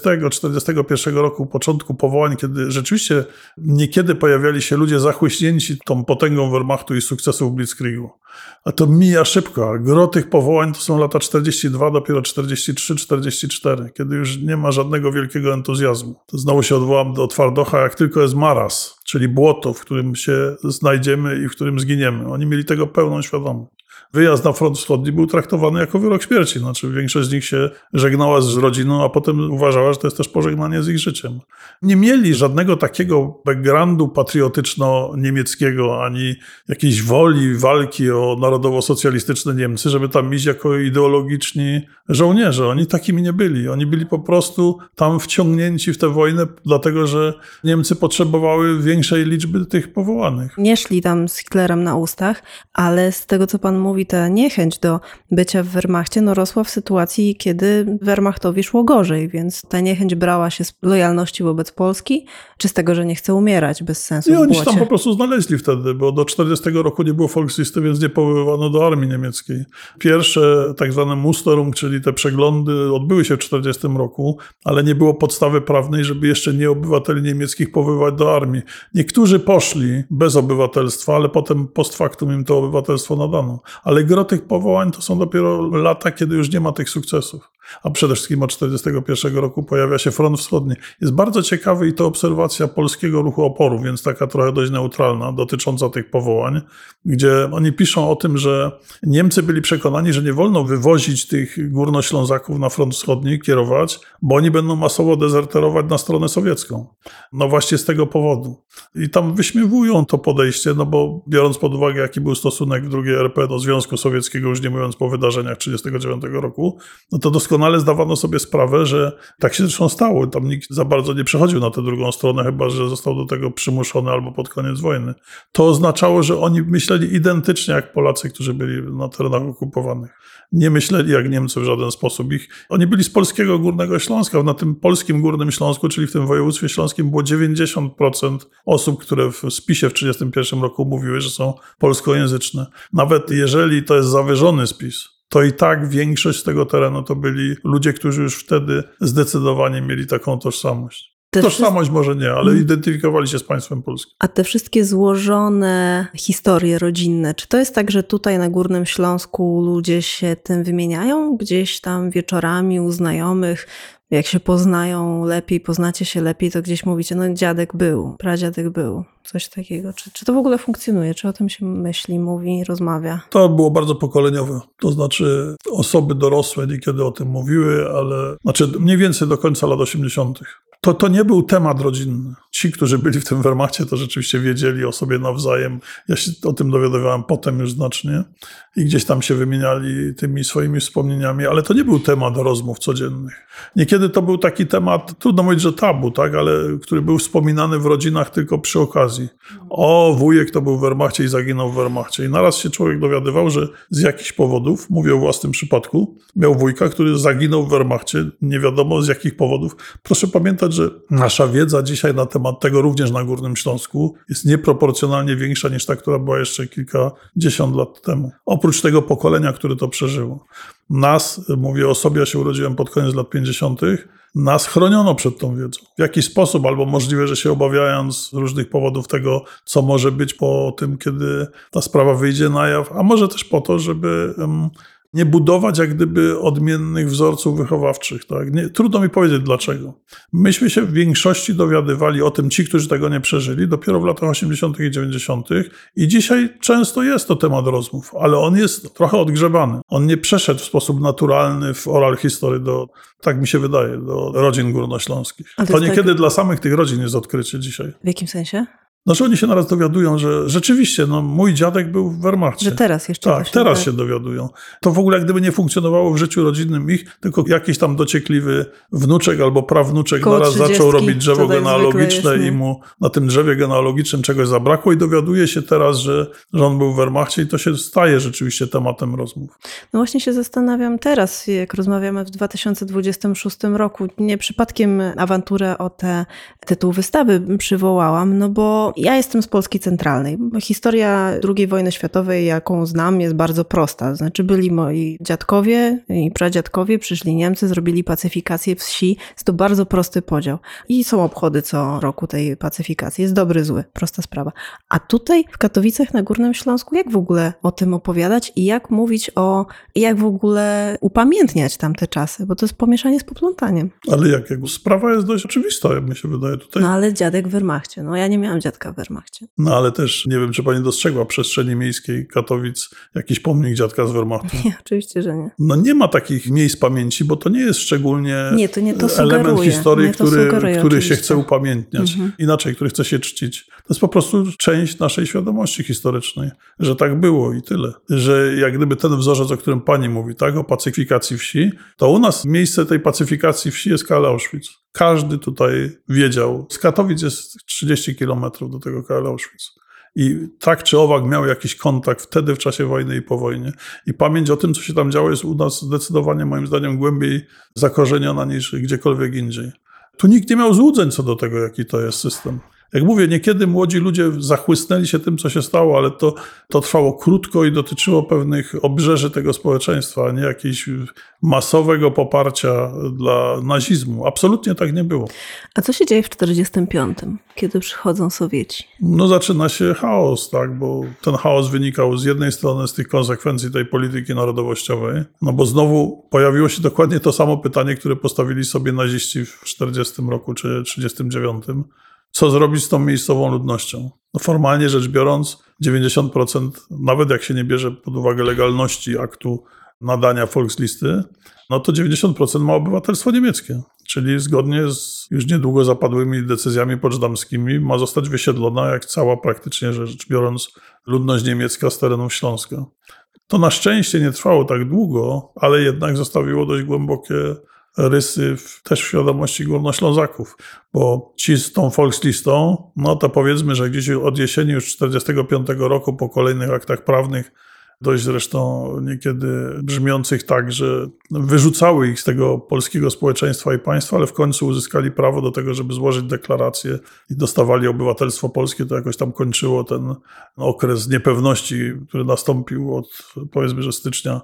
40-41 roku, początku powołań, kiedy rzeczywiście niekiedy pojawiali się ludzie zachłyśnięci tą potęgą Wehrmachtu, Wehrmachtu i sukcesów Blitzkriegu. A to mija szybko, a gro tych powołań to są lata 42, dopiero 43-44, kiedy już nie ma żadnego wielkiego entuzjazmu. To znowu się odwołam do Twardocha, jak tylko jest maraz, czyli błoto, w którym się znajdziemy i w którym zginiemy. Oni mieli tego pełną świadomość. Wyjazd na front wschodni był traktowany jako wyrok śmierci. Znaczy większość z nich się żegnała z rodziną, a potem uważała, że to jest też pożegnanie z ich życiem. Nie mieli żadnego takiego backgroundu patriotyczno-niemieckiego, ani jakiejś woli walki o narodowo-socjalistyczne Niemcy, żeby tam iść jako ideologiczni żołnierze. Oni takimi nie byli. Oni byli po prostu tam wciągnięci w tę wojnę, dlatego że Niemcy potrzebowały większej liczby tych powołanych. Nie szli tam z Hitlerem na ustach, ale z tego, co pan mówi, ta niechęć do bycia w Wehrmachcie rosła w sytuacji, kiedy Wehrmachtowi szło gorzej, więc ta niechęć brała się z lojalności wobec Polski, czy z tego, że nie chce umierać bez sensu w I oni się błocie. tam po prostu znaleźli wtedy, bo do 40 roku nie było Volkslisty, więc nie powoływano do armii niemieckiej. Pierwsze tak zwane Musterung, czyli te przeglądy, odbyły się w 40 roku, ale nie było podstawy prawnej, żeby jeszcze nie obywateli niemieckich powoływać do armii. Niektórzy poszli bez obywatelstwa, ale potem post factum im to obywatelstwo nadano. Ale gro tych powołań to są dopiero lata, kiedy już nie ma tych sukcesów. A przede wszystkim od 1941 roku pojawia się front wschodni. Jest bardzo ciekawy i to obserwacja polskiego ruchu oporu, więc taka trochę dość neutralna, dotycząca tych powołań, gdzie oni piszą o tym, że Niemcy byli przekonani, że nie wolno wywozić tych Górnoślązaków na front wschodni, kierować, bo oni będą masowo dezerterować na stronę sowiecką. No właśnie z tego powodu. I tam wyśmiewują to podejście, no bo biorąc pod uwagę, jaki był stosunek II RP do Związku Sowieckiego, już nie mówiąc po wydarzeniach 1939 roku, no to doskonale zdawano sobie sprawę, że tak się zresztą stało. Tam nikt za bardzo nie przechodził na tę drugą stronę, chyba że został do tego przymuszony albo pod koniec wojny. To oznaczało, że oni myśleli identycznie jak Polacy, którzy byli na terenach okupowanych. Nie myśleli jak Niemcy w żaden sposób. Oni byli z polskiego Górnego Śląska. Na tym polskim Górnym Śląsku, czyli w tym województwie śląskim, było 90% osób, które w spisie w 1931 roku mówiły, że są polskojęzyczne. Nawet jeżeli to jest zawyżony spis, to i tak większość z tego terenu to byli ludzie, którzy już wtedy zdecydowanie mieli taką tożsamość. Tożsamość może nie, ale identyfikowali się z państwem polskim. A te wszystkie złożone historie rodzinne, czy to jest tak, że tutaj na Górnym Śląsku ludzie się tym wymieniają? Gdzieś tam wieczorami u znajomych, jak się poznają lepiej, poznacie się lepiej, to gdzieś mówicie, no dziadek był, pradziadek był, coś takiego. Czy to w ogóle funkcjonuje? Czy o tym się myśli, mówi, rozmawia? To było bardzo pokoleniowe. To znaczy osoby dorosłe niekiedy o tym mówiły, ale mniej więcej do końca lat 80. To nie był temat rodzinny. Ci, którzy byli w tym Wehrmachcie, to rzeczywiście wiedzieli o sobie nawzajem. Ja się o tym dowiadywałem potem już znacznie i gdzieś tam się wymieniali tymi swoimi wspomnieniami, ale to nie był temat rozmów codziennych. Niekiedy to był taki temat, trudno mówić, że tabu, tak, ale który był wspominany w rodzinach tylko przy okazji. O, wujek to był w Wehrmachcie i zaginął w Wehrmachcie. I naraz się człowiek dowiadywał, że z jakichś powodów, mówię o własnym przypadku, miał wujka, który zaginął w Wehrmachcie, nie wiadomo z jakich powodów. Proszę pamiętać, że nasza wiedza dzisiaj na temat tego również na Górnym Śląsku jest nieproporcjonalnie większa niż ta, która była jeszcze kilkadziesiąt lat temu. Oprócz tego pokolenia, które to przeżyło. Nas, mówię o sobie, ja się urodziłem pod koniec lat 50., nas chroniono przed tą wiedzą. W jakiś sposób, albo możliwe, że się obawiając z różnych powodów tego, co może być po tym, kiedy ta sprawa wyjdzie na jaw, a może też po to, żeby nie budować jak gdyby odmiennych wzorców wychowawczych. Tak? Trudno mi powiedzieć dlaczego. Myśmy się w większości dowiadywali o tym, ci, którzy tego nie przeżyli, dopiero w latach 80. i 90. I dzisiaj często jest to temat rozmów, ale on jest trochę odgrzebany. On nie przeszedł w sposób naturalny w oral history tak mi się wydaje, do rodzin górnośląskich. To niekiedy dla samych tych rodzin jest odkrycie dzisiaj. W jakim sensie? Znaczy oni się naraz dowiadują, że rzeczywiście mój dziadek był w Wehrmachcie. Że teraz jeszcze. Tak, teraz się dowiadują. To w ogóle jak gdyby nie funkcjonowało w życiu rodzinnym ich, tylko jakiś tam dociekliwy wnuczek albo prawnuczek Koło naraz 30, zaczął robić drzewo tak genealogiczne i mu na tym drzewie genealogicznym czegoś zabrakło i dowiaduje się teraz, że on był w Wehrmachcie i to się staje rzeczywiście tematem rozmów. No właśnie się zastanawiam teraz, jak rozmawiamy w 2026 roku, nie przypadkiem awanturę o tytuł wystawy przywołałam, no bo Ja jestem z Polski Centralnej. Historia II wojny światowej, jaką znam, jest bardzo prosta. Znaczy byli moi dziadkowie i pradziadkowie, przyszli Niemcy, zrobili pacyfikację wsi. Jest to bardzo prosty podział. I są obchody co roku tej pacyfikacji. Jest dobry, zły. Prosta sprawa. A tutaj w Katowicach na Górnym Śląsku, jak w ogóle o tym opowiadać i jak mówić jak w ogóle upamiętniać tamte czasy? Bo to jest pomieszanie z poplątaniem. Ale jak sprawa jest dość oczywista, jak mi się wydaje tutaj. No ale dziadek w Wehrmachcie. No ja nie miałam dziadka w Wehrmachcie. No ale też nie wiem, czy pani dostrzegła w przestrzeni miejskiej Katowic jakiś pomnik dziadka z Wehrmachtu. Nie, oczywiście, że nie. No nie ma takich miejsc pamięci, bo to nie jest szczególnie to element historii, który się oczywiście. chce upamiętniać. Inaczej, który chce się czcić. To jest po prostu część naszej świadomości historycznej, że tak było i tyle. Że jak gdyby ten wzorzec, o którym pani mówi, tak, o pacyfikacji wsi, to u nas miejsce tej pacyfikacji wsi jest KL Auschwitz. Każdy tutaj wiedział. Z Katowic jest 30 kilometrów do tego KL Auschwitz. I tak czy owak miał jakiś kontakt wtedy w czasie wojny i po wojnie. I pamięć o tym, co się tam działo, jest u nas zdecydowanie, moim zdaniem, głębiej zakorzeniona niż gdziekolwiek indziej. Tu nikt nie miał złudzeń co do tego, jaki to jest system. Jak mówię, niekiedy młodzi ludzie zachłysnęli się tym, co się stało, ale to trwało krótko i dotyczyło pewnych obrzeży tego społeczeństwa, a nie jakiegoś masowego poparcia dla nazizmu. Absolutnie tak nie było. A co się dzieje w 1945, kiedy przychodzą Sowieci? No zaczyna się chaos, tak, bo ten chaos wynikał z jednej strony z tych konsekwencji tej polityki narodowościowej, no bo znowu pojawiło się dokładnie to samo pytanie, które postawili sobie naziści w 1940 roku czy 1939. Co zrobić z tą miejscową ludnością? No formalnie rzecz biorąc, 90%, nawet jak się nie bierze pod uwagę legalności aktu nadania Volkslisty, no to 90% ma obywatelstwo niemieckie. Czyli zgodnie z już niedługo zapadłymi decyzjami poczdamskimi ma zostać wysiedlona, jak cała praktycznie rzecz biorąc, ludność niemiecka z terenów Śląska. To na szczęście nie trwało tak długo, ale jednak zostawiło dość głębokie rysy też w świadomości Górnoślązaków, bo ci z tą Volkslistą, no to powiedzmy, że gdzieś od jesieni już 1945 roku po kolejnych aktach prawnych, dość zresztą niekiedy brzmiących tak, że wyrzucały ich z tego polskiego społeczeństwa i państwa, ale w końcu uzyskali prawo do tego, żeby złożyć deklarację i dostawali obywatelstwo polskie, to jakoś tam kończyło ten okres niepewności, który nastąpił od, powiedzmy, że stycznia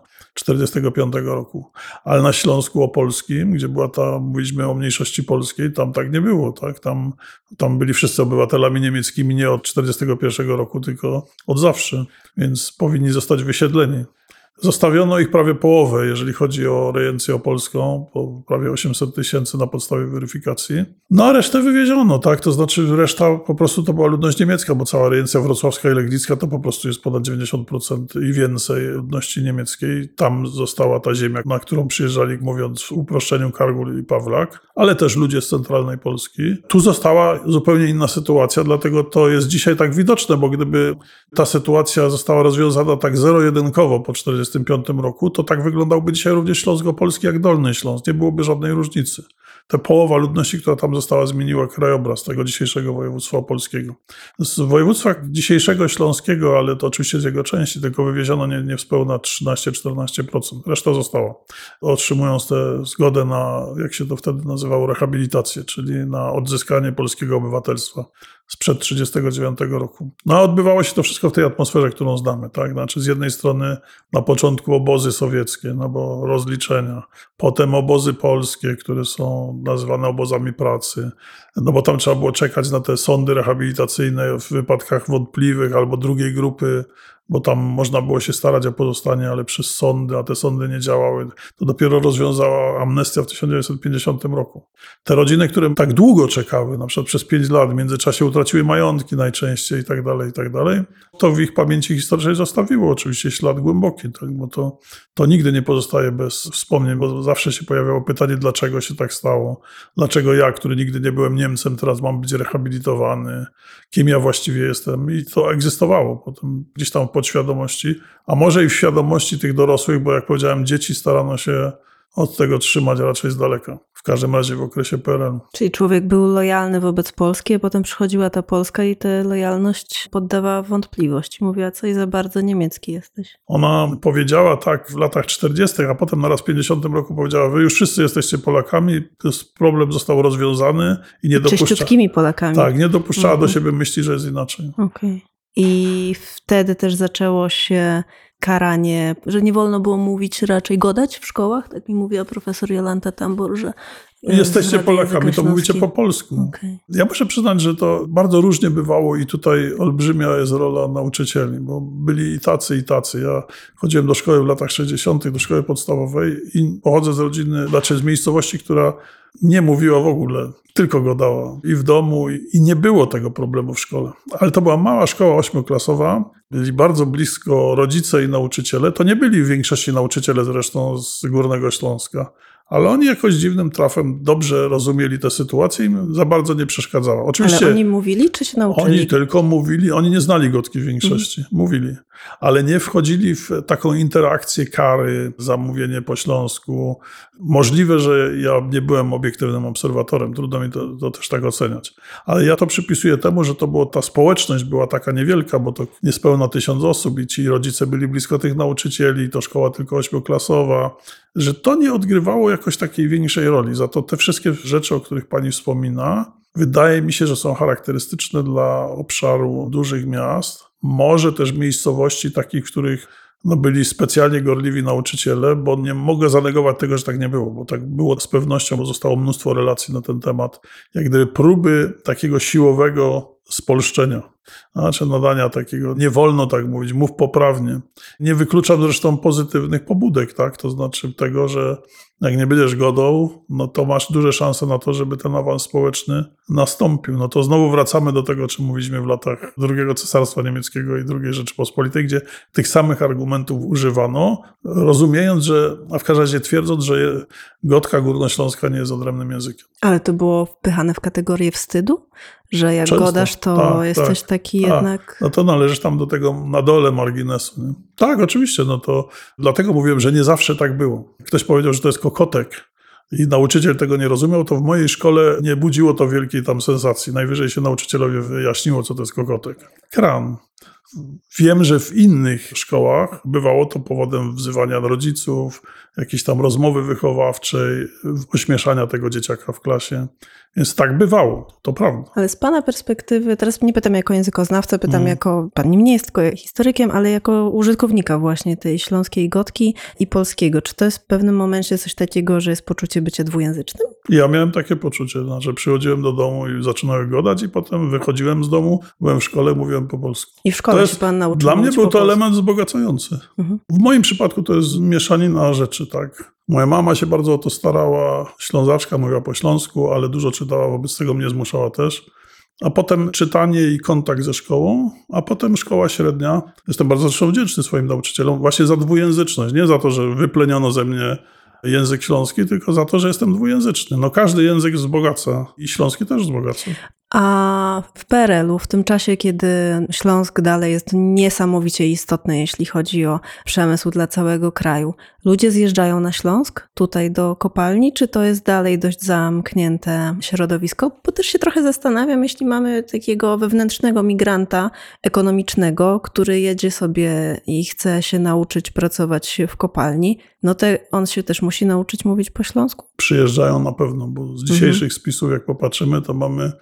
1945 roku. Ale na Śląsku Opolskim, gdzie mówiliśmy o mniejszości polskiej, tam tak nie było, tak? Tam byli wszyscy obywatelami niemieckimi nie od 1941 roku, tylko od zawsze, więc powinni zostać wysiedleni. Zostawiono ich prawie połowę, jeżeli chodzi o rejencję opolską, po prawie 800 000 na podstawie weryfikacji. No a resztę wywieziono, tak? To znaczy reszta po prostu to była ludność niemiecka, bo cała rejencja wrocławska i legnicka to po prostu jest ponad 90% i więcej ludności niemieckiej. Tam została ta ziemia, na którą przyjeżdżali, mówiąc w uproszczeniu, Kargul i Pawlak, ale też ludzie z centralnej Polski. Tu została zupełnie inna sytuacja, dlatego to jest dzisiaj tak widoczne, bo gdyby ta sytuacja została rozwiązana tak zero-jedynkowo po 1945 roku, to tak wyglądałby dzisiaj również Śląsk Opolski jak Dolny Śląsk. Nie byłoby żadnej różnicy. Ta połowa ludności, która tam została, zmieniła krajobraz tego dzisiejszego województwa opolskiego. Z województwa dzisiejszego śląskiego, ale to oczywiście z jego części, tylko wywieziono niespełna 13-14%. Reszta została. Otrzymując tę zgodę na, jak się to wtedy nazywało, rehabilitację, czyli na odzyskanie polskiego obywatelstwa sprzed 1939 roku. No a odbywało się to wszystko w tej atmosferze, którą znamy, tak? Znaczy z jednej strony na początku obozy sowieckie, no bo rozliczenia, potem obozy polskie, które są nazywane obozami pracy, no bo tam trzeba było czekać na te sądy rehabilitacyjne w wypadkach wątpliwych albo drugiej grupy, bo tam można było się starać o pozostanie, ale przez sądy, a te sądy nie działały. To dopiero rozwiązała amnestia w 1950 roku. Te rodziny, które tak długo czekały, na przykład przez 5 lat, w międzyczasie utraciły majątki najczęściej i tak dalej, to w ich pamięci historycznej zostawiło oczywiście ślad głęboki, tak? Bo to nigdy nie pozostaje bez wspomnień, bo zawsze się pojawiało pytanie, dlaczego się tak stało, dlaczego ja, który nigdy nie byłem Niemcem, teraz mam być rehabilitowany, kim ja właściwie jestem i to egzystowało potem gdzieś tam w podświadomości, a może i w świadomości tych dorosłych, bo jak powiedziałem, dzieci starano się od tego trzymać raczej z daleka. W każdym razie w okresie PRL. Czyli człowiek był lojalny wobec Polski, a potem przychodziła ta Polska i tę lojalność poddawała w wątpliwość. Mówiła, coś za bardzo niemiecki jesteś. Ona powiedziała tak w latach 40., a potem naraz w 50 roku powiedziała, wy już wszyscy jesteście Polakami, problem został rozwiązany i nie dopuszcza... Czyściutkimi Polakami. Tak, nie dopuszczała do siebie myśli, że jest inaczej. Okej. I wtedy też zaczęło się karanie, że nie wolno było mówić, raczej godać w szkołach. Tak mi mówiła profesor Jolanta Tambor, że jesteście Polakami, to mówicie po polsku. Okay. Ja muszę przyznać, że to bardzo różnie bywało i tutaj olbrzymia jest rola nauczycieli, bo byli i tacy. Ja chodziłem do szkoły w latach 60., do szkoły podstawowej i pochodzę z rodziny, z miejscowości, która nie mówiła w ogóle, tylko godała i w domu i nie było tego problemu w szkole. Ale to była mała szkoła 8-klasowa, byli bardzo blisko rodzice i nauczyciele. To nie byli w większości nauczyciele zresztą z Górnego Śląska. Ale oni jakoś dziwnym trafem dobrze rozumieli tę sytuację i im za bardzo nie przeszkadzała. Oczywiście, ale oni mówili, czy się nauczyli? Oni tylko mówili, oni nie znali gotki w większości, mówili. Ale nie wchodzili w taką interakcję kary, zamówienie po śląsku. Możliwe, że ja nie byłem obiektywnym obserwatorem, trudno mi to też tak oceniać. Ale ja to przypisuję temu, że to było, ta społeczność była taka niewielka, bo to niespełna 1000 osób i ci rodzice byli blisko tych nauczycieli, to szkoła tylko 8-klasowa, że to nie odgrywało jakoś takiej większej roli. Za to te wszystkie rzeczy, o których pani wspomina, wydaje mi się, że są charakterystyczne dla obszaru dużych miast, może też miejscowości takich, w których byli specjalnie gorliwi nauczyciele, bo nie mogę zanegować tego, że tak nie było, bo tak było z pewnością, bo zostało mnóstwo relacji na ten temat, jak gdyby próby takiego siłowego spolszczenia, znaczy nadania takiego, nie wolno tak mówić, mów poprawnie. Nie wykluczam zresztą pozytywnych pobudek, tak? To znaczy tego, że jak nie będziesz godą, no to masz duże szanse na to, żeby ten awans społeczny nastąpił. No to znowu wracamy do tego, o czym mówiliśmy w latach II Cesarstwa Niemieckiego i II Rzeczypospolitej, gdzie tych samych argumentów używano, rozumiejąc, że, a w każdym razie twierdząc, że gotka górnośląska nie jest odrębnym językiem. Ale to było wpychane w kategorię wstydu? Że jak często godasz, to jesteś taki jednak... No to należysz tam do tego na dole marginesu. Nie? Tak, oczywiście, no to dlatego mówiłem, że nie zawsze tak było. Ktoś powiedział, że to jest kokotek i nauczyciel tego nie rozumiał, to w mojej szkole nie budziło to wielkiej tam sensacji. Najwyżej się nauczycielowi wyjaśniło, co to jest kokotek. Kran. Wiem, że w innych szkołach bywało to powodem wzywania rodziców, jakiejś tam rozmowy wychowawczej, ośmieszania tego dzieciaka w klasie. Więc tak bywało, to prawda. Ale z pana perspektywy, teraz nie pytam jako językoznawcę, pytam jako, pan nie jest tylko historykiem, ale jako użytkownika właśnie tej śląskiej gotki i polskiego. Czy to jest w pewnym momencie coś takiego, że jest poczucie bycia dwujęzycznym? Ja miałem takie poczucie, że przychodziłem do domu i zaczynałem gadać i potem wychodziłem z domu, byłem w szkole, mówiłem po polsku. I w szkole się pan nauczył Dla mnie mówić był po to polsku. element wzbogacający. W moim przypadku to jest mieszanina rzeczy, tak. Moja mama się bardzo o to starała, Ślązaczka, mówiła po śląsku, ale dużo czytała, wobec tego mnie zmuszała też. A potem czytanie i kontakt ze szkołą, a potem szkoła średnia. Jestem bardzo zresztą wdzięczny swoim nauczycielom właśnie za dwujęzyczność. Nie za to, że wypleniono ze mnie język śląski, tylko za to, że jestem dwujęzyczny. No każdy język wzbogaca i śląski też wzbogaca. A w PRL-u, w tym czasie, kiedy Śląsk dalej jest niesamowicie istotny, jeśli chodzi o przemysł dla całego kraju, ludzie zjeżdżają na Śląsk, tutaj do kopalni, czy to jest dalej dość zamknięte środowisko? Bo też się trochę zastanawiam, jeśli mamy takiego wewnętrznego migranta ekonomicznego, który jedzie sobie i chce się nauczyć pracować w kopalni, no to on się też musi nauczyć mówić po śląsku? Przyjeżdżają na pewno, bo z dzisiejszych spisów, jak popatrzymy, to mamy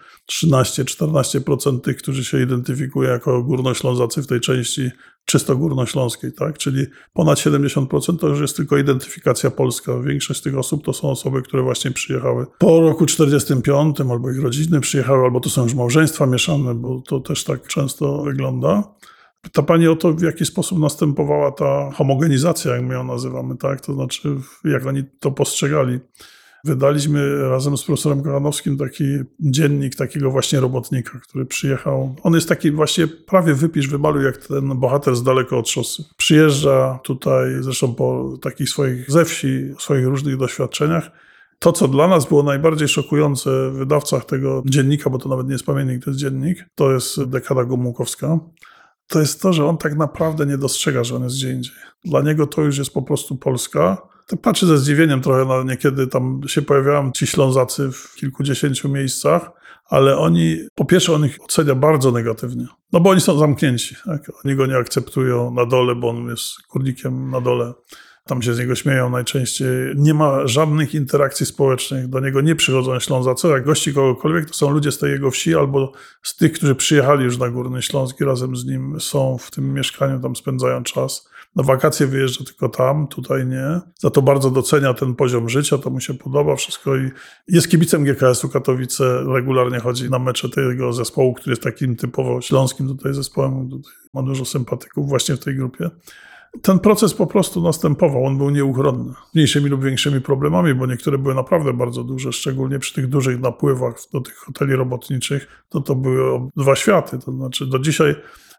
13-14% tych, którzy się identyfikują jako górnoślązacy w tej części czysto górnośląskiej, tak? Czyli ponad 70% to już jest tylko identyfikacja polska. Większość z tych osób to są osoby, które właśnie przyjechały po roku 45, albo ich rodziny przyjechały, albo to są już małżeństwa mieszane, bo to też tak często wygląda. Pyta pani o to, w jaki sposób następowała ta homogenizacja, jak my ją nazywamy, tak? To znaczy, jak oni to postrzegali. Wydaliśmy razem z profesorem Kochanowskim taki dziennik takiego właśnie robotnika, który przyjechał. On jest taki właśnie prawie wypisz, wymaluj jak ten bohater z daleko od szosy. Przyjeżdża tutaj, zresztą po takich swoich ze wsi, swoich różnych doświadczeniach. To, co dla nas było najbardziej szokujące w wydawcach tego dziennika, bo to nawet nie jest pamiętnik, to jest dziennik, to jest dekada Gomułkowska. To jest to, że on tak naprawdę nie dostrzega, że on jest gdzie indziej. Dla niego to już jest po prostu Polska. tak patrzę ze zdziwieniem trochę, no niekiedy tam się pojawiają ci Ślązacy w kilkudziesięciu miejscach, ale po pierwsze on ich ocenia bardzo negatywnie, no bo oni są zamknięci, tak? Oni go nie akceptują na dole, bo on jest górnikiem na dole. Tam się z niego śmieją najczęściej. Nie ma żadnych interakcji społecznych. Do niego nie przychodzą Ślązacy. Jak gości kogokolwiek, to są ludzie z tej jego wsi albo z tych, którzy przyjechali już na Górny Śląsk i razem z nim są w tym mieszkaniu, tam spędzają czas. Na wakacje wyjeżdża tylko tam, tutaj nie. Za to bardzo docenia ten poziom życia, to mu się podoba wszystko i jest kibicem GKS-u Katowice. Regularnie chodzi na mecze tego zespołu, który jest takim typowo śląskim tutaj zespołem. Tutaj ma dużo sympatyków właśnie w tej grupie. Ten proces po prostu następował, on był nieuchronny. Z mniejszymi lub większymi problemami, bo niektóre były naprawdę bardzo duże, szczególnie przy tych dużych napływach do tych hoteli robotniczych, to były dwa światy. To znaczy do dzisiaj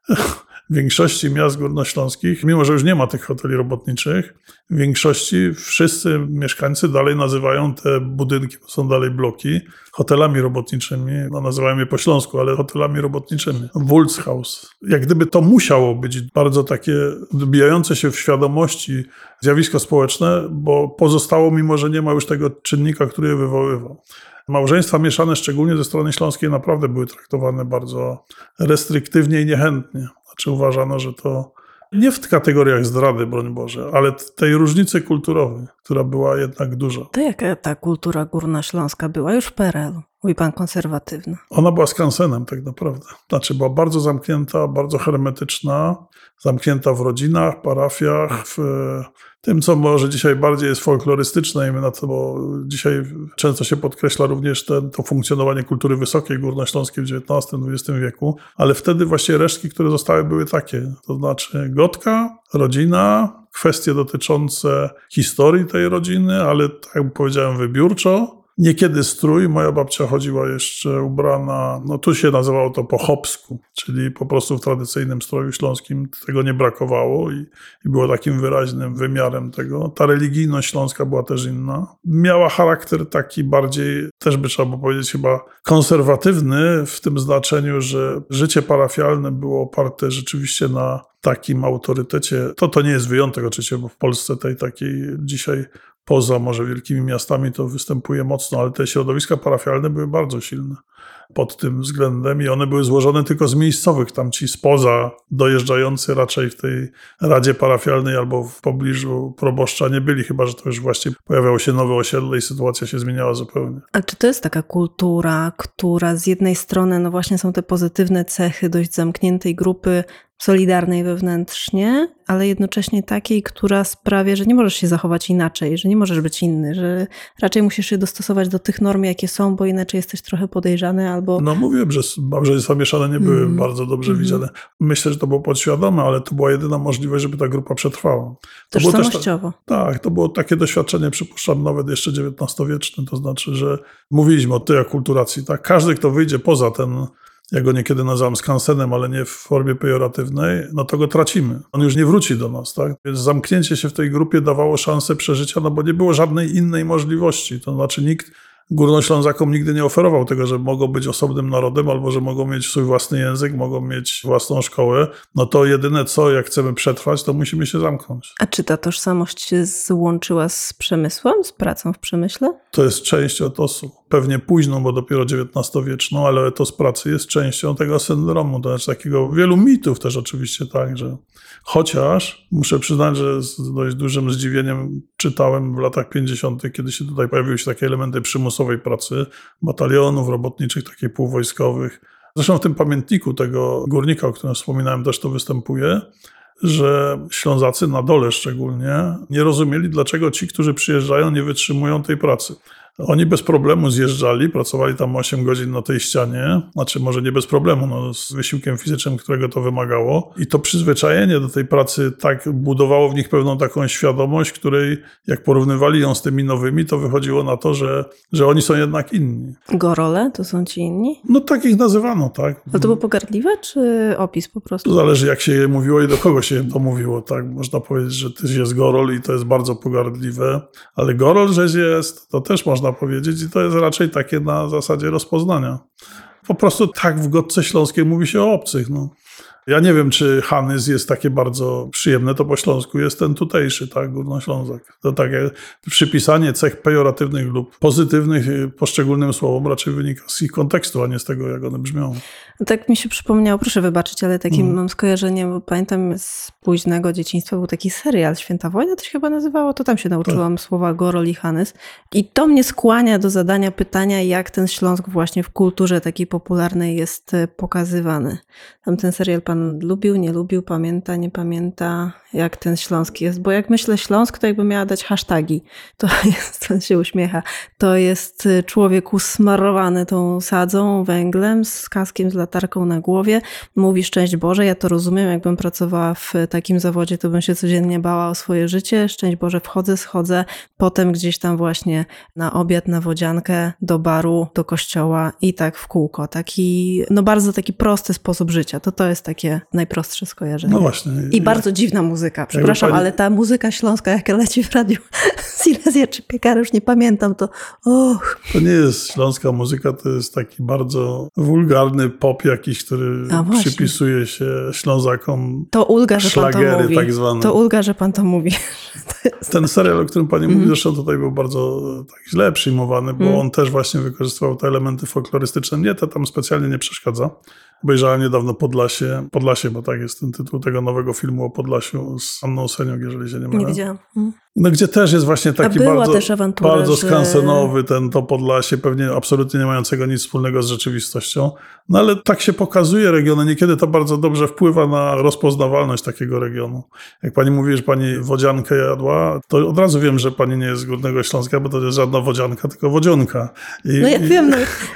w większości miast górnośląskich, mimo że już nie ma tych hoteli robotniczych, w większości wszyscy mieszkańcy dalej nazywają te budynki, to są dalej bloki, hotelami robotniczymi. No, nazywają je po śląsku, ale hotelami robotniczymi. Wulzhaus. Jak gdyby to musiało być bardzo takie wbijające się w świadomości zjawisko społeczne, bo pozostało, mimo że nie ma już tego czynnika, który je wywoływał. Małżeństwa mieszane, szczególnie ze strony śląskiej, naprawdę były traktowane bardzo restriktywnie i niechętnie. Znaczy uważano, że to nie w kategoriach zdrady, broń Boże, ale tej różnicy kulturowej, która była jednak duża. To jaka ta kultura górnośląska była już w PRL-u? Mówi pan konserwatywna. Ona była skansenem tak naprawdę. Znaczy była bardzo zamknięta, bardzo hermetyczna, zamknięta w rodzinach, parafiach, w tym, co może dzisiaj bardziej jest folklorystyczne i my na to, bo dzisiaj często się podkreśla również to funkcjonowanie kultury wysokiej górnośląskiej w XIX-XX wieku, ale wtedy właśnie resztki, które zostały, były takie, to znaczy gotka, rodzina, kwestie dotyczące historii tej rodziny, ale tak jak powiedziałem, wybiórczo. Niekiedy strój, moja babcia chodziła jeszcze ubrana, no tu się nazywało to po chopsku, czyli po prostu w tradycyjnym stroju śląskim tego nie brakowało i było takim wyraźnym wymiarem tego. Ta religijność śląska była też inna. Miała charakter taki bardziej, też by trzeba było powiedzieć chyba konserwatywny w tym znaczeniu, że życie parafialne było oparte rzeczywiście na takim autorytecie. To nie jest wyjątek oczywiście, bo w Polsce tej takiej dzisiaj poza może wielkimi miastami to występuje mocno, ale te środowiska parafialne były bardzo silne pod tym względem i one były złożone tylko z miejscowych, tam ci spoza dojeżdżający raczej w tej radzie parafialnej albo w pobliżu proboszcza nie byli, chyba że to już właśnie pojawiało się nowe osiedle i sytuacja się zmieniała zupełnie. A czy to jest taka kultura, która z jednej strony no właśnie są te pozytywne cechy dość zamkniętej grupy, solidarnej wewnętrznie, ale jednocześnie takiej, która sprawia, że nie możesz się zachować inaczej, że nie możesz być inny, że raczej musisz się dostosować do tych norm, jakie są, bo inaczej jesteś trochę podejrzany albo... No mówiłem, że małżeństwa mieszane nie były bardzo dobrze widziane. Myślę, że to było podświadome, ale to była jedyna możliwość, żeby ta grupa przetrwała. Tożsamościowo. Tak, to było takie doświadczenie, przypuszczam, nawet jeszcze XIX-wieczne, to znaczy, że mówiliśmy o tej akulturacji. Tak? Każdy, kto wyjdzie poza ten, ja go niekiedy nazywam skansenem, ale nie w formie pejoratywnej, no to go tracimy. On już nie wróci do nas, tak? Więc zamknięcie się w tej grupie dawało szansę przeżycia, no bo nie było żadnej innej możliwości. To znaczy nikt Górnoślązakom nigdy nie oferował tego, że mogą być osobnym narodem albo że mogą mieć swój własny język, mogą mieć własną szkołę. No to jedyne co, jak chcemy przetrwać, to musimy się zamknąć. A czy ta tożsamość się złączyła z przemysłem, z pracą w przemyśle? To jest część etosu. Pewnie późną, bo dopiero XIX-wieczną, ale etos pracy jest częścią tego syndromu. To znaczy takiego wielu mitów też oczywiście tak, że chociaż muszę przyznać, że z dość dużym zdziwieniem czytałem w latach 50., kiedy się tutaj pojawiły się takie elementy przymusowej pracy, batalionów robotniczych, takich półwojskowych. Zresztą w tym pamiętniku tego górnika, o którym wspominałem, też to występuje, że Ślązacy na dole szczególnie nie rozumieli, dlaczego ci, którzy przyjeżdżają, nie wytrzymują tej pracy. Oni bez problemu zjeżdżali, pracowali tam 8 godzin na tej ścianie, znaczy może nie bez problemu, no, z wysiłkiem fizycznym, którego to wymagało. I to przyzwyczajenie do tej pracy tak budowało w nich pewną taką świadomość, której jak porównywali ją z tymi nowymi, to wychodziło na to, że oni są jednak inni. Gorole to są ci inni? No tak ich nazywano, tak. Ale to było pogardliwe, czy opis po prostu? To zależy jak się je mówiło i do kogo się to mówiło, tak. Można powiedzieć, że tyś jest gorol i to jest bardzo pogardliwe, ale gorol, żeś jest, to też można powiedzieć i to jest raczej takie na zasadzie rozpoznania. Po prostu tak w godce śląskiej mówi się o obcych, no. Ja nie wiem, czy Hanys jest takie bardzo przyjemne, to po śląsku jest ten tutejszy, tak, Górnoślązak. To takie przypisanie cech pejoratywnych lub pozytywnych poszczególnym słowom raczej wynika z ich kontekstu, a nie z tego, jak one brzmią. Tak mi się przypomniało, proszę wybaczyć, ale takim mam skojarzenie, bo pamiętam z późnego dzieciństwa był taki serial Święta Wojna, to się chyba nazywało, to tam się nauczyłam słowa Gorol i Hanys. I to mnie skłania do zadania pytania, jak ten Śląsk właśnie w kulturze takiej popularnej jest pokazywany. Tam ten serial pan lubił, nie lubił, pamięta, nie pamięta, jak ten Śląsk jest. Bo jak myślę Śląsk, to jakby miała dać hashtagi. To jest, on się uśmiecha, to jest człowiek usmarowany tą sadzą, węglem, z kaskiem, z latarką na głowie. Mówi szczęść Boże, ja to rozumiem, jakbym pracowała w takim zawodzie, to bym się codziennie bała o swoje życie. Szczęść Boże, wchodzę, schodzę, potem gdzieś tam właśnie na obiad, na wodziankę, do baru, do kościoła i tak w kółko. Taki, no bardzo taki prosty sposób życia. To jest takie najprostsze skojarzenie. No właśnie. I bardzo dziwna muzyka. Przepraszam, ale ta muzyka śląska, jak leci w radiu Silesia czy Piekary, już nie pamiętam, to To nie jest śląska muzyka, to jest taki bardzo wulgarny pop jakiś, który przypisuje się Ślązakom. To ulga, że szlagery, pan to mówi. Tak zwane. To ulga, że pan to mówi. Ten serial, o którym pani mówi, zresztą tutaj był bardzo tak źle przyjmowany, bo on też właśnie wykorzystywał te elementy folklorystyczne. Mnie to tam specjalnie nie przeszkadza. Obejrzałem niedawno Podlasie, bo tak jest ten tytuł tego nowego filmu o Podlasiu z Anną Seniuk, jeżeli się nie mylę. Nie widziałam. No gdzie też jest właśnie taki bardzo że... skansenowy to Podlasie, pewnie absolutnie nie mającego nic wspólnego z rzeczywistością. No ale tak się pokazuje regiony. Niekiedy to bardzo dobrze wpływa na rozpoznawalność takiego regionu. Jak pani mówi, że pani wodziankę jadła, to od razu wiem, że pani nie jest z Górnego Śląska, bo to jest żadna wodzianka, tylko wodzionka. No ja wiem.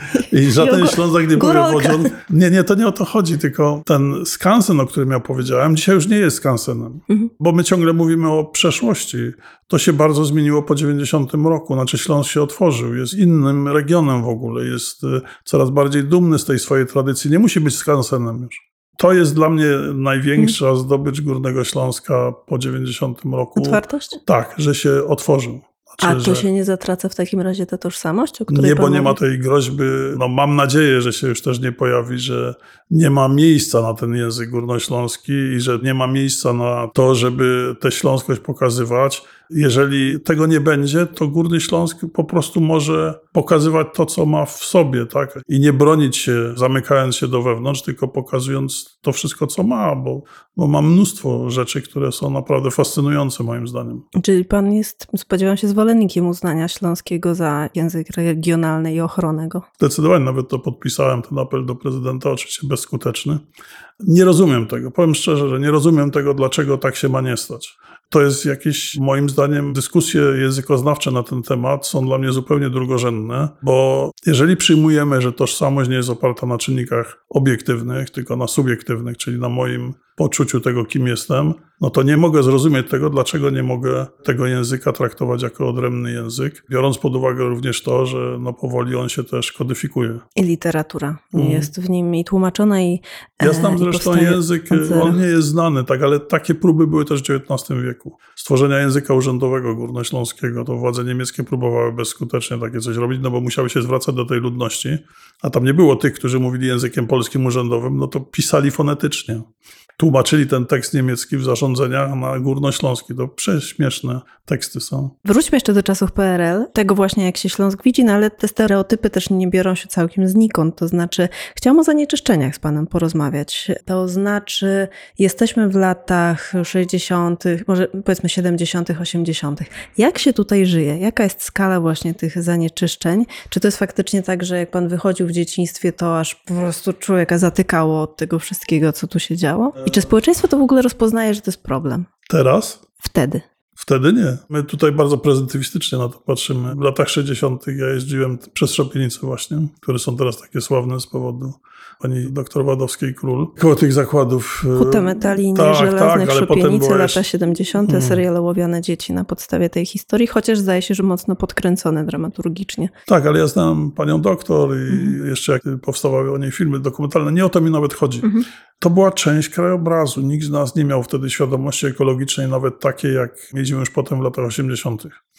I żaden Ślązak nie powie wodzion. Nie, to nie o to chodzi, tylko ten skansen, o którym ja powiedziałem, dzisiaj już nie jest skansenem. Bo my ciągle mówimy o przeszłości. To się bardzo zmieniło po 90 roku. Znaczy Śląsk się otworzył, jest innym regionem w ogóle, jest coraz bardziej dumny z tej swojej tradycji. Nie musi być skansenem już. To jest dla mnie największa zdobycz Górnego Śląska po 90 roku. Otwartość? Tak, że się otworzył. A to się nie zatraca w takim razie ta tożsamość, o której nie, bo pan nie mówi? ma tej groźby. No mam nadzieję, że się już też nie pojawi, że nie ma miejsca na ten język górnośląski i że nie ma miejsca na to, żeby tę śląskość pokazywać. Jeżeli tego nie będzie, to Górny Śląsk po prostu może pokazywać to, co ma w sobie, tak? I nie bronić się, zamykając się do wewnątrz, tylko pokazując to wszystko, co ma, bo ma mnóstwo rzeczy, które są naprawdę fascynujące moim zdaniem. Czyli pan jest, spodziewam się, zwolennikiem uznania śląskiego za język regionalny i ochronę go. Zdecydowanie, nawet to podpisałem, ten apel do prezydenta, oczywiście bezskuteczny. Nie rozumiem tego, powiem szczerze, że nie rozumiem tego, dlaczego tak się ma nie stać. To jest jakieś, moim zdaniem, dyskusje językoznawcze na ten temat są dla mnie zupełnie drugorzędne, bo jeżeli przyjmujemy, że tożsamość nie jest oparta na czynnikach obiektywnych, tylko na subiektywnych, czyli na moim poczuciu tego, kim jestem, no to nie mogę zrozumieć tego, dlaczego nie mogę tego języka traktować jako odrębny język, biorąc pod uwagę również to, że powoli on się też kodyfikuje. I literatura jest w nim i tłumaczona i ja znam zresztą język, on nie jest znany, tak, ale takie próby były też w XIX wieku. Stworzenia języka urzędowego górnośląskiego, to władze niemieckie próbowały bezskutecznie takie coś robić, no bo musiały się zwracać do tej ludności, a tam nie było tych, którzy mówili językiem polskim urzędowym, no to pisali fonetycznie. Tłumaczyli ten tekst niemiecki w zarządzeniach na górnośląski. To prześmieszne teksty są. Wróćmy jeszcze do czasów PRL, tego właśnie jak się Śląsk widzi, no ale te stereotypy też nie biorą się całkiem znikąd. To znaczy, chciałam o zanieczyszczeniach z panem porozmawiać. To znaczy, jesteśmy w latach 60., może powiedzmy 70., 80. Jak się tutaj żyje? Jaka jest skala właśnie tych zanieczyszczeń? Czy to jest faktycznie tak, że jak pan wychodził w dzieciństwie, to aż po prostu człowieka zatykało od tego wszystkiego, co tu się działo? I czy społeczeństwo to w ogóle rozpoznaje, że to jest problem? Teraz? Wtedy nie. My tutaj bardzo prezentywistycznie na to patrzymy. W latach 60. ja jeździłem przez Szopienice właśnie, które są teraz takie sławne z powodu pani doktor Wadowskiej-Król. Koło tych zakładów... Huta metali żelaznych, Szopienice, lata 70. serial Ołowiane dzieci na podstawie tej historii, chociaż zdaje się, że mocno podkręcone dramaturgicznie. Tak, ale ja znam panią doktor i jeszcze jak powstawały o niej filmy dokumentalne, nie o to mi nawet chodzi. To była część krajobrazu. Nikt z nas nie miał wtedy świadomości ekologicznej, nawet takiej, jak mieliśmy już potem w latach 80.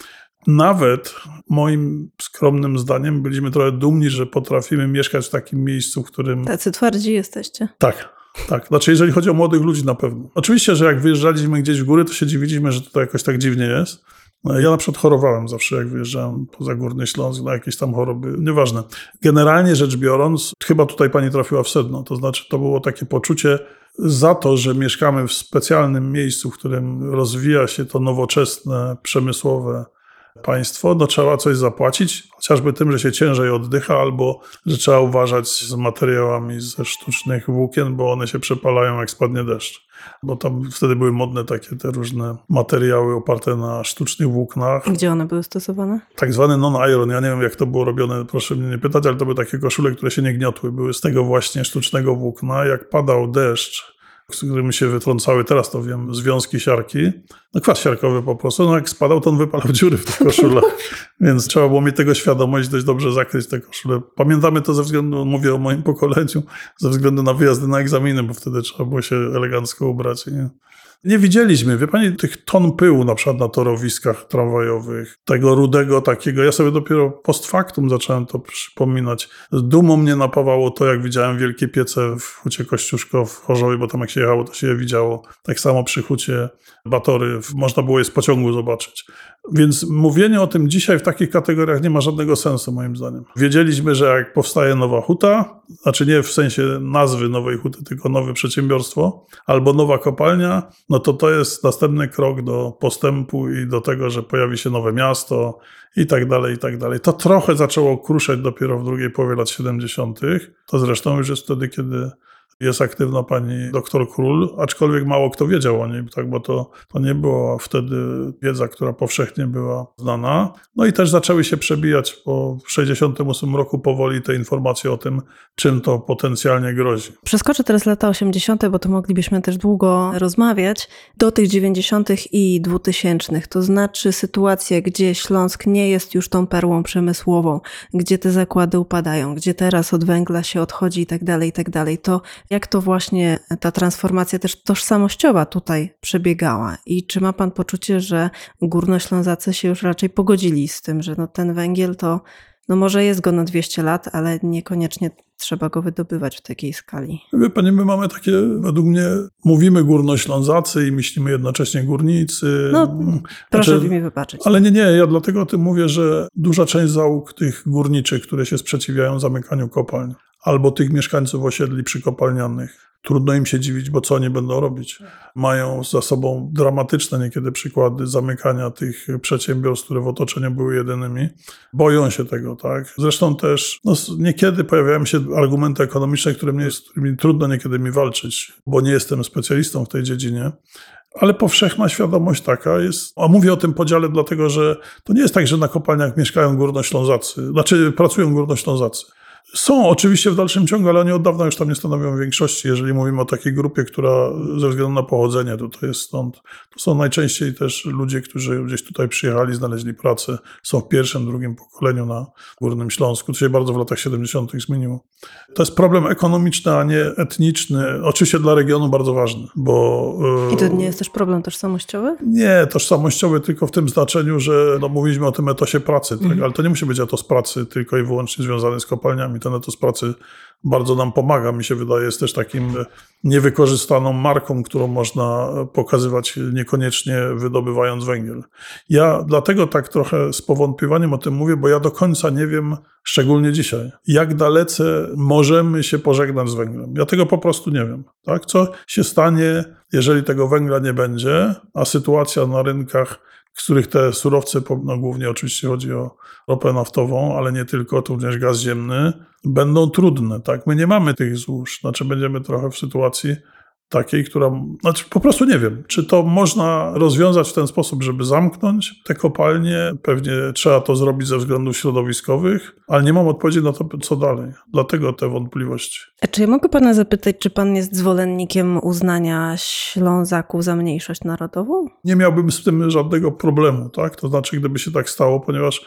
Nawet moim skromnym zdaniem byliśmy trochę dumni, że potrafimy mieszkać w takim miejscu, w którym... Tacy twardzi jesteście. Tak. Tak, znaczy jeżeli chodzi o młodych ludzi na pewno. Oczywiście, że jak wyjeżdżaliśmy gdzieś w góry, to się dziwiliśmy, że to jakoś tak dziwnie jest. Ja na przykład chorowałem zawsze, jak wyjeżdżałem poza Górny Śląsk na jakieś tam choroby, nieważne. Generalnie rzecz biorąc, chyba tutaj pani trafiła w sedno, to znaczy to było takie poczucie za to, że mieszkamy w specjalnym miejscu, w którym rozwija się to nowoczesne, przemysłowe państwo, no trzeba coś zapłacić, chociażby tym, że się ciężej oddycha, albo że trzeba uważać z materiałami ze sztucznych włókien, bo one się przepalają, jak spadnie deszcz. Bo tam wtedy były modne takie te różne materiały oparte na sztucznych włóknach. Gdzie one były stosowane? Tak zwany non-iron. Ja nie wiem, jak to było robione, proszę mnie nie pytać, ale to były takie koszule, które się nie gniotły. Były z tego właśnie sztucznego włókna. Jak padał deszcz, z którymi się wytrącały, teraz to wiem, związki siarki, no kwas siarkowy po prostu, no jak spadał, to on wypalał dziury w tych koszulach, więc trzeba było mieć tego świadomość, dość dobrze zakryć te koszule. Pamiętamy to ze względu, mówię o moim pokoleniu, ze względu na wyjazdy na egzaminy, bo wtedy trzeba było się elegancko ubrać. Nie widzieliśmy, wie pani, tych ton pyłu na przykład na torowiskach tramwajowych, tego rudego takiego. Ja sobie dopiero post factum zacząłem to przypominać. Z dumą mnie napawało to, jak widziałem wielkie piece w Hucie Kościuszko w Chorzowie, bo tam jak się jechało, to się je widziało. Tak samo przy Hucie Batory można było je z pociągu zobaczyć. Więc mówienie o tym dzisiaj w takich kategoriach nie ma żadnego sensu, moim zdaniem. Wiedzieliśmy, że jak powstaje nowa huta, znaczy nie w sensie nazwy nowej huty, tylko nowe przedsiębiorstwo, albo nowa kopalnia, no to jest następny krok do postępu i do tego, że pojawi się nowe miasto i tak dalej, i tak dalej. To trochę zaczęło kruszeć dopiero w drugiej połowie lat 70. To zresztą już jest wtedy, kiedy jest aktywna pani doktor Król, aczkolwiek mało kto wiedział o niej, tak, bo to nie była wtedy wiedza, która powszechnie była znana. No i też zaczęły się przebijać po 68 roku powoli te informacje o tym, czym to potencjalnie grozi. Przeskoczę teraz lata 80., bo to moglibyśmy też długo rozmawiać, do tych 90. i 2000. To znaczy sytuacje, gdzie Śląsk nie jest już tą perłą przemysłową, gdzie te zakłady upadają, gdzie teraz od węgla się odchodzi i tak dalej, to jak to właśnie ta transformacja też tożsamościowa tutaj przebiegała i czy ma pan poczucie, że Górnoślązacy się już raczej pogodzili z tym, że no ten węgiel to no może jest go na 200 lat, ale niekoniecznie trzeba go wydobywać w takiej skali. Wie pani, my mamy takie, według mnie, mówimy Górnoślązacy i myślimy jednocześnie górnicy. No, proszę mi wybaczyć. Ale nie, ja dlatego o tym mówię, że duża część załóg tych górniczych, które się sprzeciwiają zamykaniu kopalń, albo tych mieszkańców osiedli przykopalnianych, trudno im się dziwić, bo co oni będą robić? Mają za sobą dramatyczne niekiedy przykłady zamykania tych przedsiębiorstw, które w otoczeniu były jedynymi. Boją się tego, tak? Zresztą też niekiedy pojawiają się argumenty ekonomiczne, z którymi trudno niekiedy mi walczyć, bo nie jestem specjalistą w tej dziedzinie. Ale powszechna świadomość taka jest, a mówię o tym podziale dlatego, że to nie jest tak, że na kopalniach mieszkają Górnoślązacy, znaczy pracują Górnoślązacy. Są oczywiście w dalszym ciągu, ale oni od dawna już tam nie stanowią większości, jeżeli mówimy o takiej grupie, która ze względu na pochodzenie tutaj jest stąd. To są najczęściej też ludzie, którzy gdzieś tutaj przyjechali, znaleźli pracę, są w pierwszym, drugim pokoleniu na Górnym Śląsku. To się bardzo w latach 70. zmieniło. To jest problem ekonomiczny, a nie etniczny. Oczywiście dla regionu bardzo ważny, bo... I to nie jest też problem tożsamościowy? Nie, tożsamościowy tylko w tym znaczeniu, że mówiliśmy o tym etosie pracy, tak? Ale to nie musi być etos pracy tylko i wyłącznie związany z kopalniami. Ten etos pracy bardzo nam pomaga, mi się wydaje, jest też takim niewykorzystaną marką, którą można pokazywać niekoniecznie wydobywając węgiel. Ja dlatego tak trochę z powątpiewaniem o tym mówię, bo ja do końca nie wiem, szczególnie dzisiaj, jak dalece możemy się pożegnać z węglem. Ja tego po prostu nie wiem. Tak? Co się stanie, jeżeli tego węgla nie będzie, a sytuacja na rynkach, z których te surowce, no głównie oczywiście chodzi o ropę naftową, ale nie tylko, to również gaz ziemny, będą trudne. Tak? My nie mamy tych złóż, znaczy będziemy trochę w sytuacji takiej, znaczy po prostu nie wiem, czy to można rozwiązać w ten sposób, żeby zamknąć te kopalnie. Pewnie trzeba to zrobić ze względów środowiskowych, ale nie mam odpowiedzi na to, co dalej. Dlatego te wątpliwości. A czy ja mogę pana zapytać, czy pan jest zwolennikiem uznania Ślązaków za mniejszość narodową? Nie miałbym z tym żadnego problemu, tak? To znaczy, gdyby się tak stało, ponieważ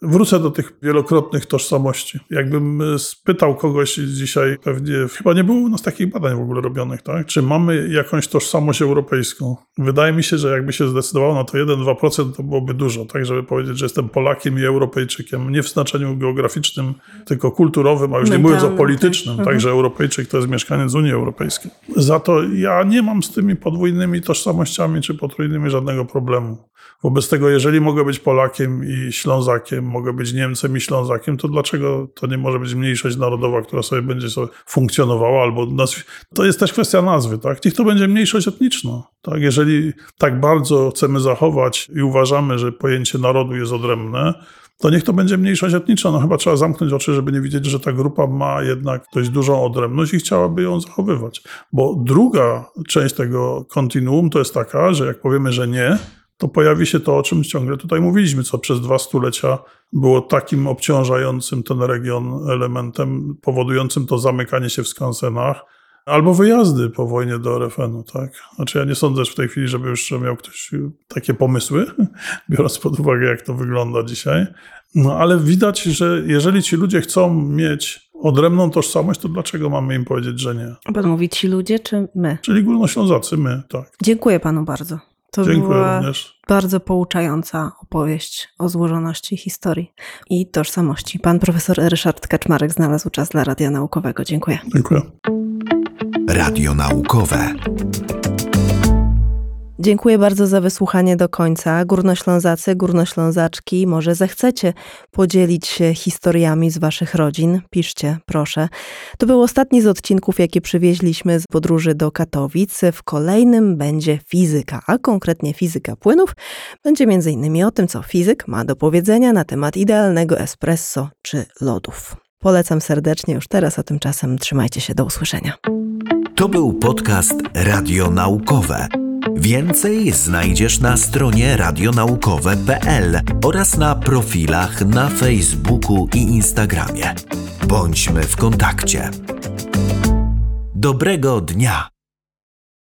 Wrócę do tych wielokrotnych tożsamości. Jakbym spytał kogoś dzisiaj, pewnie chyba nie było u nas takich badań w ogóle robionych, tak? Czy mamy jakąś tożsamość europejską? Wydaje mi się, że jakby się zdecydowało na to 1-2%, to byłoby dużo, tak? Żeby powiedzieć, że jestem Polakiem i Europejczykiem. Nie w znaczeniu geograficznym, tylko kulturowym, a już nie mówiąc o politycznym, tak? Że Europejczyk to jest mieszkaniec Unii Europejskiej. Za to ja nie mam z tymi podwójnymi tożsamościami czy potrójnymi żadnego problemu. Wobec tego, jeżeli mogę być Polakiem i Ślązakiem, mogę być Niemcem i Ślązakiem, to dlaczego to nie może być mniejszość narodowa, która sobie będzie funkcjonowała, albo to jest też kwestia nazwy, tak? Niech to będzie mniejszość etniczna, tak? Jeżeli tak bardzo chcemy zachować i uważamy, że pojęcie narodu jest odrębne, to niech to będzie mniejszość etniczna. No chyba trzeba zamknąć oczy, żeby nie widzieć, że ta grupa ma jednak dość dużą odrębność i chciałaby ją zachowywać. Bo druga część tego kontinuum to jest taka, że jak powiemy, że nie, to pojawi się to, o czym ciągle tutaj mówiliśmy, co przez 2 stulecia było takim obciążającym ten region elementem, powodującym to zamykanie się w skansenach, albo wyjazdy po wojnie do RFN-u, tak? Znaczy ja nie sądzę w tej chwili, żeby już miał ktoś takie pomysły, biorąc pod uwagę, jak to wygląda dzisiaj. No ale widać, że jeżeli ci ludzie chcą mieć odrębną tożsamość, to dlaczego mamy im powiedzieć, że nie? Pan mówi ci ludzie, czy my? Czyli Górnoślązacy, my, tak. Dziękuję panu bardzo. To Dziękuję była również. Bardzo pouczająca opowieść o złożoności historii i tożsamości. Pan profesor Ryszard Kaczmarek znalazł czas dla Radia Naukowego. Dziękuję. Dziękuję. Radio Naukowe. Dziękuję bardzo za wysłuchanie do końca. Górnoślązacy, górnoślązaczki, może zechcecie podzielić się historiami z waszych rodzin? Piszcie, proszę. To był ostatni z odcinków, jakie przywieźliśmy z podróży do Katowic. W kolejnym będzie fizyka, a konkretnie fizyka płynów. Będzie m.in. o tym, co fizyk ma do powiedzenia na temat idealnego espresso czy lodów. Polecam serdecznie już teraz, a tymczasem trzymajcie się, do usłyszenia. To był podcast Radio Naukowe. Więcej znajdziesz na stronie radionaukowe.pl oraz na profilach na Facebooku i Instagramie. Bądźmy w kontakcie. Dobrego dnia!